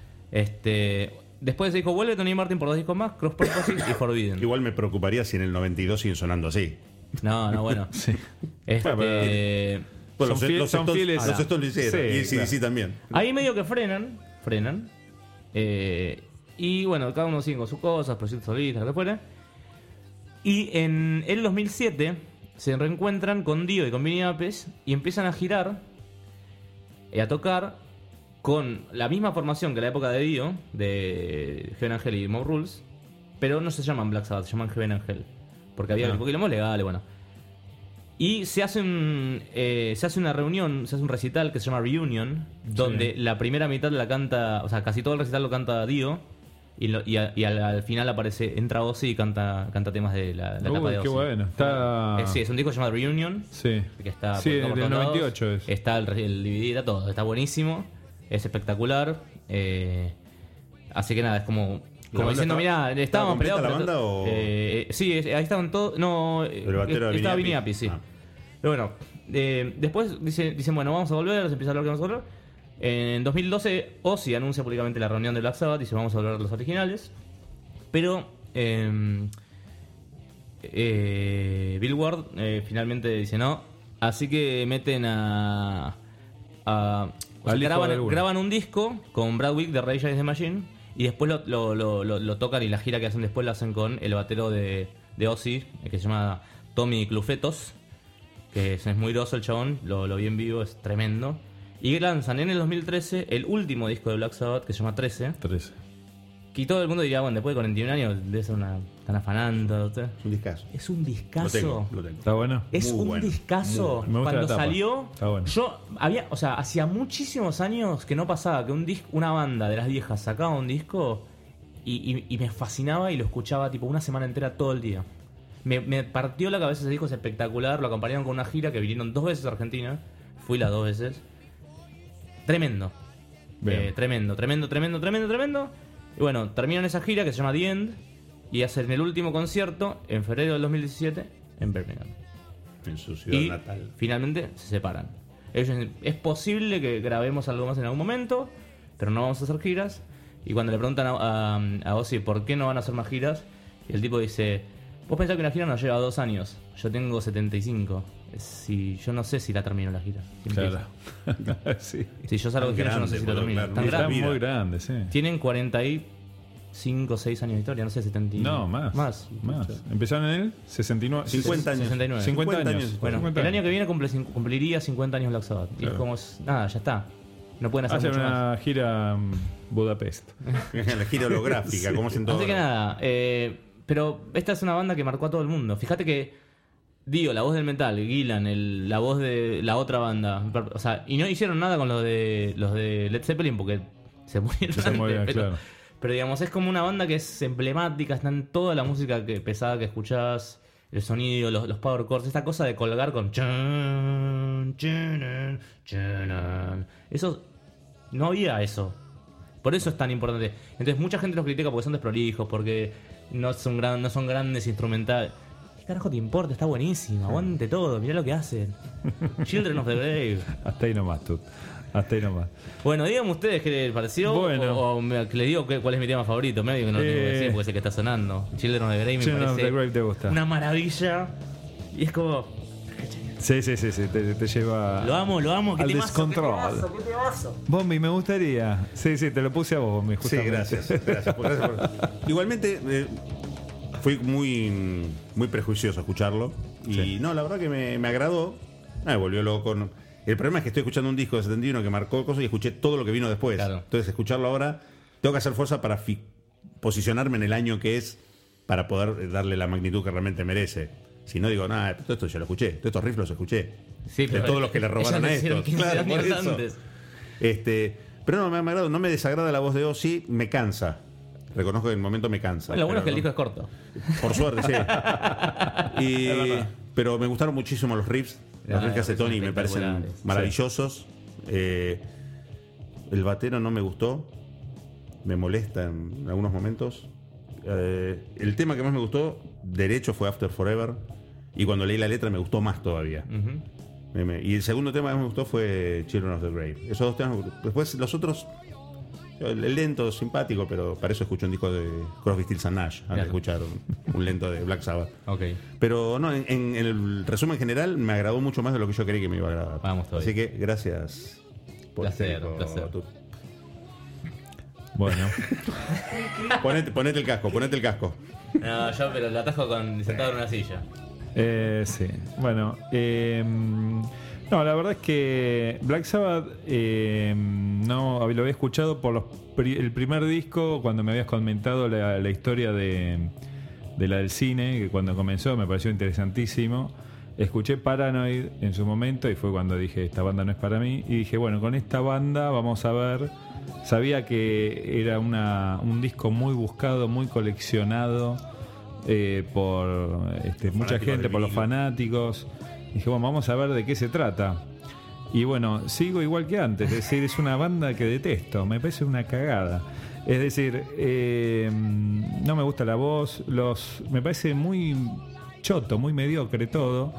Este, después se dijo, vuelve Tony Martin por dos discos más, Cross Purposes y Forbidden. Igual me preocuparía si en el noventa y dos siguen sonando así. No, no, bueno. Sí. Este, Bueno, pero- Bueno, Son los, fiel- los son Stones- fieles los a- Stones lo hicieron. Sí, y sí, claro. sí, también. ahí medio que frenan. Frenan. Eh, y bueno, cada uno sigue con sus cosas, proyectos solistas, lo que fuera. Y en el dos mil siete se reencuentran con Dio y con Vinny Appice y empiezan a girar y a tocar con la misma formación que la época de Dio, de Heaven Angel y Mob Rules, pero no se llaman Black Sabbath, se llaman Heaven Angel. Porque había Ah. un poquito legales, bueno. Y se hace, un, eh, se hace una reunión, se hace un recital que se llama Reunion, donde la primera mitad la canta, o sea, casi todo el recital lo canta Dio, y, lo- y, a- y al, al final aparece, entra Ozzy y canta, canta temas de la, la etapa Uy, de qué Ozzy. bueno. Está. Eh, sí, es un disco llamado Reunion, Sí. que está Sí, publicado por del todos lados. noventa y ocho es. Está el, re- el D V D, está todo, está buenísimo, es espectacular. eh, así que nada, es como, como banda diciendo, estaba- mirá, estaba estábamos completa peleados. la pero- banda o- eh, eh, sí, es- ahí estaban todos. No, eh, El batero era estaba Vinny Vinny Appice. Appice, sí. Ah. Pero bueno, eh, después dice- dicen, bueno, vamos a volver, se empieza a hablar que vamos a volver. En dos mil doce, Ozzy anuncia públicamente la reunión de Black Sabbath, dice, vamos a volver a los originales. Pero eh, eh, Bill Ward eh, finalmente dice no. Así que meten a... a o sea, Al hijo de graban, alguno. graban un disco con Brad Wick de Rage Against the Machine y después lo, lo, lo, lo- lo tocan y la gira que hacen después la hacen con el batero de, de Ozzy, que se llama Tommy Clufetos, que es, es muy groso el chabón, lo, lo vi en vivo, es tremendo. Y lanzan en el dos mil trece el último disco de Black Sabbath que se llama trece. trece. Que todo el mundo diría, bueno, después de cuarenta y un años debe ser una... Están afanando. ¿sí? Es un discazo. Es un Lo discazo. tengo, lo tengo. ¿Está bueno? Es Muy un bueno, discazo. Me gusta Cuando la tapa. salió, Está bueno. yo había, o sea, hacía muchísimos años que no pasaba que un disco, una banda de las viejas sacaba un disco y, y, y me fascinaba y lo escuchaba tipo una semana entera todo el día. Me, me partió la cabeza ese disco, es espectacular. Lo acompañaron con una gira que vinieron dos veces a Argentina. Fui las dos veces. Tremendo. Eh, tremendo, tremendo, tremendo, tremendo, tremendo. Y bueno, terminan esa gira que se llama The End y hacen el último concierto en febrero del dos mil diecisiete en Birmingham. En su ciudad Y natal. finalmente se separan. Ellos, es posible que grabemos algo más en algún momento, pero no vamos a hacer giras. Y cuando le preguntan a, a, a Ozzy por qué no van a hacer más giras, y el tipo dice: vos pensás que una gira nos lleva dos años, yo tengo setenta y cinco. Si, yo no sé si la termino la gira. Si Claro. empieza. sí. Si yo salgo de gira, yo no sé si la Grande, termino. boludo, Tan claro. grande. Está muy grande, sí. Tienen cuarenta y cinco, seis años de historia, no sé, setenta. No, más. Más. Más. Empezaron en el sesenta y nueve. cincuenta años. sesenta y nueve. cincuenta cincuenta años. años. Bueno, cincuenta el años. año que viene cumple, cin- cumpliría cincuenta años Black Sabbath. Y es Claro. como, nada, ya está. No pueden hacer Hacen mucho más. una gira mm, Budapest. La gira holográfica, como hacen todo. Así que nada, eh, pero esta es una banda que marcó a todo el mundo. Fíjate que Dio, la voz del metal, Gillan, el, la voz de la otra banda, o sea, y no hicieron nada con los de los de Led Zeppelin porque se murieron Se antes, murieron, pero, claro. pero digamos, es como una banda que es emblemática, está en toda la música que, pesada que escuchás, el sonido, los, los power chords, esta cosa de colgar con chun, chun, chun. Eso, no había eso. Por eso es tan importante. Entonces mucha gente los critica porque son desprolijos, porque no son, gran, no son grandes instrumentales. ¿Qué carajo te importa? Está buenísimo, aguante todo, mirá lo que hacen. Children of the Grave. Hasta ahí nomás, tú. Hasta ahí nomás. Bueno, díganme ustedes qué les pareció. Bueno. O, o me- que les digo qué- cuál es mi tema favorito. Medio que no lo tengo que Eh. decir porque es el que está sonando. Children of the Grave me Children of parece the Grave te gusta. una maravilla. Y es como, Sí, sí, sí, sí. Te, te lleva lo amo, lo amo. ¿Qué al temazo, descontrol. qué temazo, qué temazo. Bombi, me gustaría. Sí, sí, te lo puse a vos, Bombi, Sí, justamente. gracias. gracias, por- gracias por- Igualmente, eh, fui muy, muy prejuicioso a escucharlo. Y Sí. no, la verdad que me, me agradó. Me volvió loco. No. El problema es que estoy escuchando un disco de setenta y uno que marcó cosas y escuché todo lo que vino después. Claro. Entonces, escucharlo ahora, tengo que hacer fuerza para fi- posicionarme en el año que es para poder darle la magnitud que realmente merece. Si no, digo, nada, todo esto ya lo escuché. Todos estos riffs los escuché. Sí, de pero todos los que le ellos robaron lo a hicieron estos. quince Claro, por años eso. antes. Este, pero no, me, me agrada, no me desagrada la voz de Ozzy, me cansa. Reconozco que en el momento me cansa. Bueno, lo bueno es que el pero disco es corto. no- Por suerte, sí. Y, pero me gustaron muchísimo los riffs. Los Ah, riffs que hace son Tony me parecen espectaculares. maravillosos. Eh, el batero no me gustó. Me molesta en algunos momentos. Eh, el tema que más me gustó, derecho, fue After Forever. Y cuando leí la letra me gustó más todavía. Ujú. Me- me- Y el segundo tema que más me gustó fue Children of the Grave. Esos dos temas me gustó. Después los otros, el el lento, simpático, pero para eso escucho un disco de Crosby, Stills and Nash, antes de Claro. escuchar un, un lento de Black Sabbath. Ok. Pero no, en, en el resumen general me agradó mucho más de lo que yo creí que me iba a agradar. Vamos todavía. Así que gracias por Placer, este disco, placer. tú. Bueno, Ponete, ponete el casco, ponete el casco. No, yo pero lo atajo con sentado en una silla. eh, sí. Bueno, eh, no, la verdad es que Black Sabbath eh, no lo había escuchado por los pri- el primer disco cuando me habías comentado la, la historia de, de la del cine, que cuando comenzó me pareció interesantísimo. Escuché Paranoid en su momento y fue cuando dije, esta banda no es para mí. Y dije, bueno, con esta banda vamos a ver. Sabía que era una, un disco muy buscado, muy coleccionado eh, por este, mucha Fanáticos gente, del por los vinilo. fanáticos. Dije, bueno, vamos a ver de qué se trata. Y bueno, sigo igual que antes. Es decir, es una banda que detesto. Me parece una cagada. Es decir, eh, no me gusta la voz. Los, me parece muy choto, muy mediocre todo.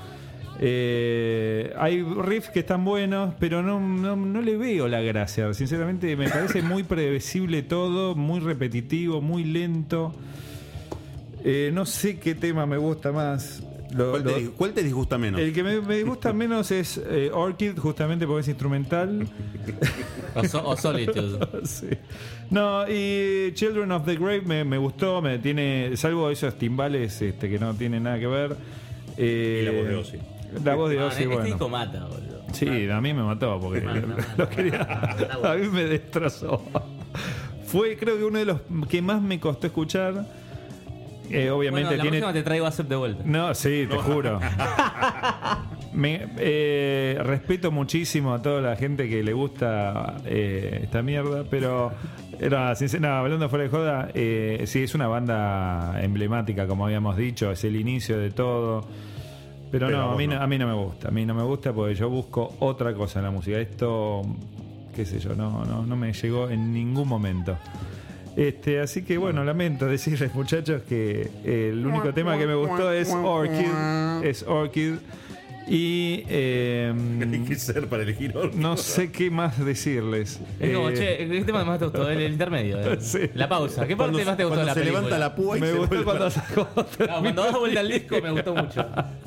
Eh, hay riffs que están buenos, pero no, no, no le veo la gracia. Sinceramente, me parece muy predecible todo, muy repetitivo, muy lento. Eh, no sé qué tema me gusta más. Lo- ¿Cuál, lo- te, dis- cuál te disgusta menos? el que me, me gusta menos es eh, Orchid, justamente porque es instrumental. O, so- o Solitude. Sí. No, y Children of the Grave me, me gustó, me tiene, salvo esos timbales este, que no tienen nada que ver. Eh, Y la voz de Ozzy. La voz de Ah, Ozzy, este bueno. disco mata, boludo. Sí, a mí me mató porque Mata, lo, mata, lo quería. mata, bueno. A mí me destrozó. Fue, creo que uno de los que más me costó escuchar. Eh, obviamente Bueno, la tiene. próxima te traigo a Seb de vuelta. No, sí, te juro. Me, eh, respeto muchísimo a toda la gente que le gusta eh, esta mierda, pero era sincer- no, hablando fuera de joda, eh, sí, es una banda emblemática, como habíamos dicho, es el inicio de todo. Pero, Pero no, a vos mí no, no. a mí no me gusta, a mí no me gusta porque yo busco otra cosa en la música. Esto, qué sé yo, no, no, no me llegó en ningún momento. Este, así que bueno, lamento decirles, muchachos, que el único tema que me gustó es Orchid, es Orchid. Y eh, Hay que ser para elegir otro. no sé qué más decirles. Es como, Eh, che, ¿qué tema más te gustó? El, el intermedio. eh. Sí. La pausa. ¿Qué parte Cuando, más te gustó de cuando la se película? levanta la púa y me se gustó vuelve cuando a- sacó. No, cuando das vuelta al disco me gustó mucho.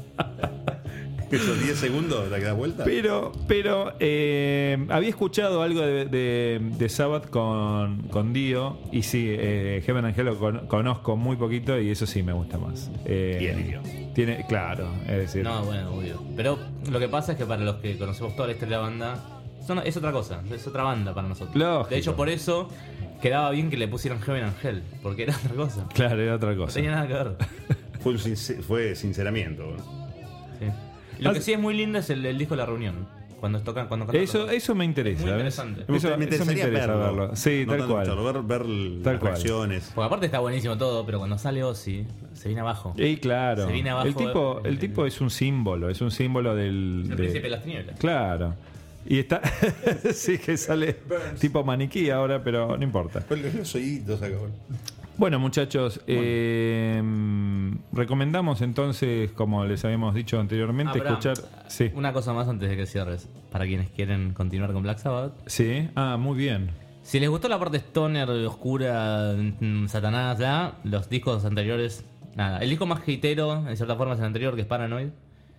esos diez segundos la que das vuelta. Pero, pero eh, había escuchado algo de, de, de Sabbath con, con Dio. Y sí, eh, Heaven and Hell lo con- conozco muy poquito y eso sí me gusta más. Eh, Tiene Dio. Tiene, claro, es decir. No, bueno, obvio. Pero lo que pasa es que para los que conocemos toda la historia de la banda, son- es otra cosa, es otra banda para nosotros. Lógico. De hecho, por eso quedaba bien que le pusieran Heaven and Hell, porque era otra cosa. Claro, era otra No cosa. tenía nada que ver. Fue, un sincer- fue sinceramiento. Sí. Lo que sí es muy lindo es el, el disco de la reunión. Cuando tocan, cuando cantan Eso, los- eso me interesa. Muy ¿ves? interesante. Me, Eso, gusta- me eso me interesaría interesa verlo. verlo. Sí, No tal tanto cual. escucharlo, ver, ver Tal las cual. reacciones. Porque aparte está buenísimo todo, pero cuando sale Ozzy, se viene abajo. Y claro, Se viene abajo el tipo, el- el tipo es un símbolo, es un símbolo del. Es el de- príncipe de las tinieblas. Claro. Y está. Sí, que sale tipo maniquí ahora, pero no importa. ¿Cuál es los oídos acá? Bueno, muchachos, eh, recomendamos entonces, como les habíamos dicho anteriormente, Ah, pará. escuchar. Sí. Una cosa más antes de que cierres, para quienes quieren continuar con Black Sabbath. Sí. Ah, muy bien. Si les gustó la parte stoner, oscura, mm, satanás, bla, los discos anteriores, nada. El disco más hitero, en cierta forma, es el anterior, que es Paranoid.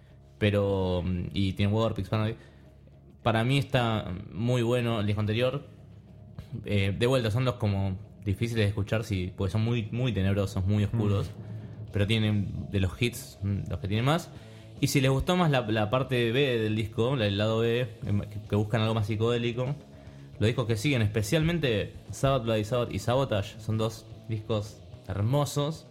Pero. mm, Y tiene Warpix, Paranoid. Para mí está muy bueno el disco anterior. Eh, de vuelta, son los como difíciles de escuchar, sí, porque son muy, muy tenebrosos, muy oscuros. Pero tienen de los hits, mm, los que tienen más. Y si les gustó más la, la parte B del disco, la del lado B, que, que buscan algo más psicodélico, los discos que siguen, especialmente Sabbath, Bloody Sabbath y Sabotage, son dos discos hermosos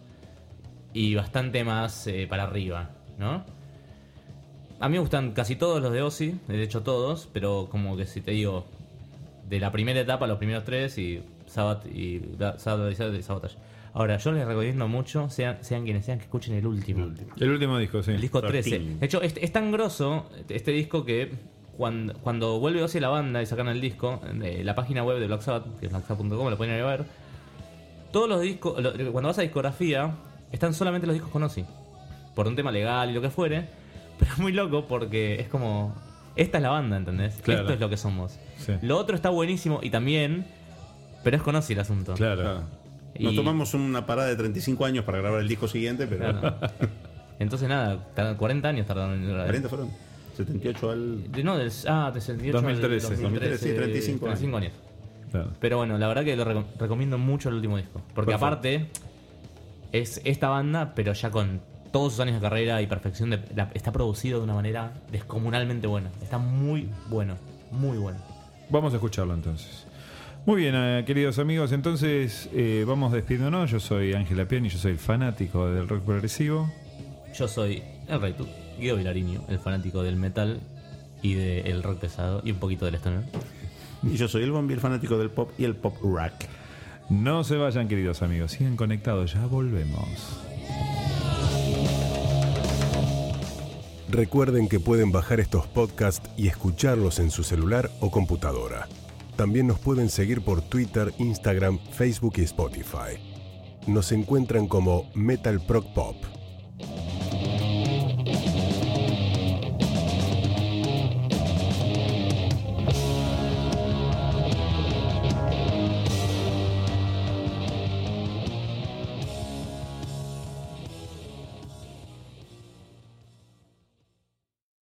y bastante más eh, para arriba, ¿no? A mí me gustan casi todos los de Ozzy, de hecho todos, pero como que si te digo, de la primera etapa, los primeros tres, y Sabbath y Sabbath, Bloody Sabbath y Sabotage. Ahora, yo les recomiendo mucho, sean, sean quienes sean, que escuchen el último. El último disco, sí. El disco trece. trece. De hecho, es, es tan grosso este disco que cuando, cuando vuelve Ozzy a la banda y sacan el disco, eh, la página web de Black Sabbath, que es black sabbath punto com, lo pueden ir a ver. Todos los discos, lo- cuando vas a discografía, están solamente los discos con Ozzy. Por un tema legal y lo que fuere. Pero es muy loco porque es como. Esta es la banda, ¿entendés? Claro. Esto es lo que somos. Sí. Lo otro está buenísimo y también. Pero es con Ozzy el asunto. Claro. Nos Y- tomamos una parada de treinta y cinco años para grabar el disco siguiente, pero. Claro. Entonces nada, tardan- cuarenta años tardaron en grabar. cuarenta fueron. setenta y ocho al. De- No, del, ah, del sesenta y ocho dos mil al trece. dos mil trece, sí, treinta y cinco años. Claro. Pero bueno, la verdad que lo reco- recomiendo mucho el último disco. Porque Perfecto. aparte, es esta banda, pero ya con todos sus años de carrera y perfección, de, la- está producido de una manera descomunalmente buena. Está muy bueno, muy bueno. Vamos a escucharlo entonces. Muy bien, eh, queridos amigos, entonces eh, vamos despidiéndonos. Yo soy Ángel Apiani, yo soy el fanático del rock progresivo. Yo soy el Rey Tut, Guido Vilariño, el fanático del metal y del rock pesado y un poquito del stoner. Y yo soy el Bombi, el fanático del pop y el pop rock. No se vayan, queridos amigos, sigan conectados, ya volvemos. Recuerden que pueden bajar estos podcasts y escucharlos en su celular o computadora. También nos pueden seguir por Twitter, Instagram, Facebook y Spotify. Nos encuentran como Metal Prog Pop.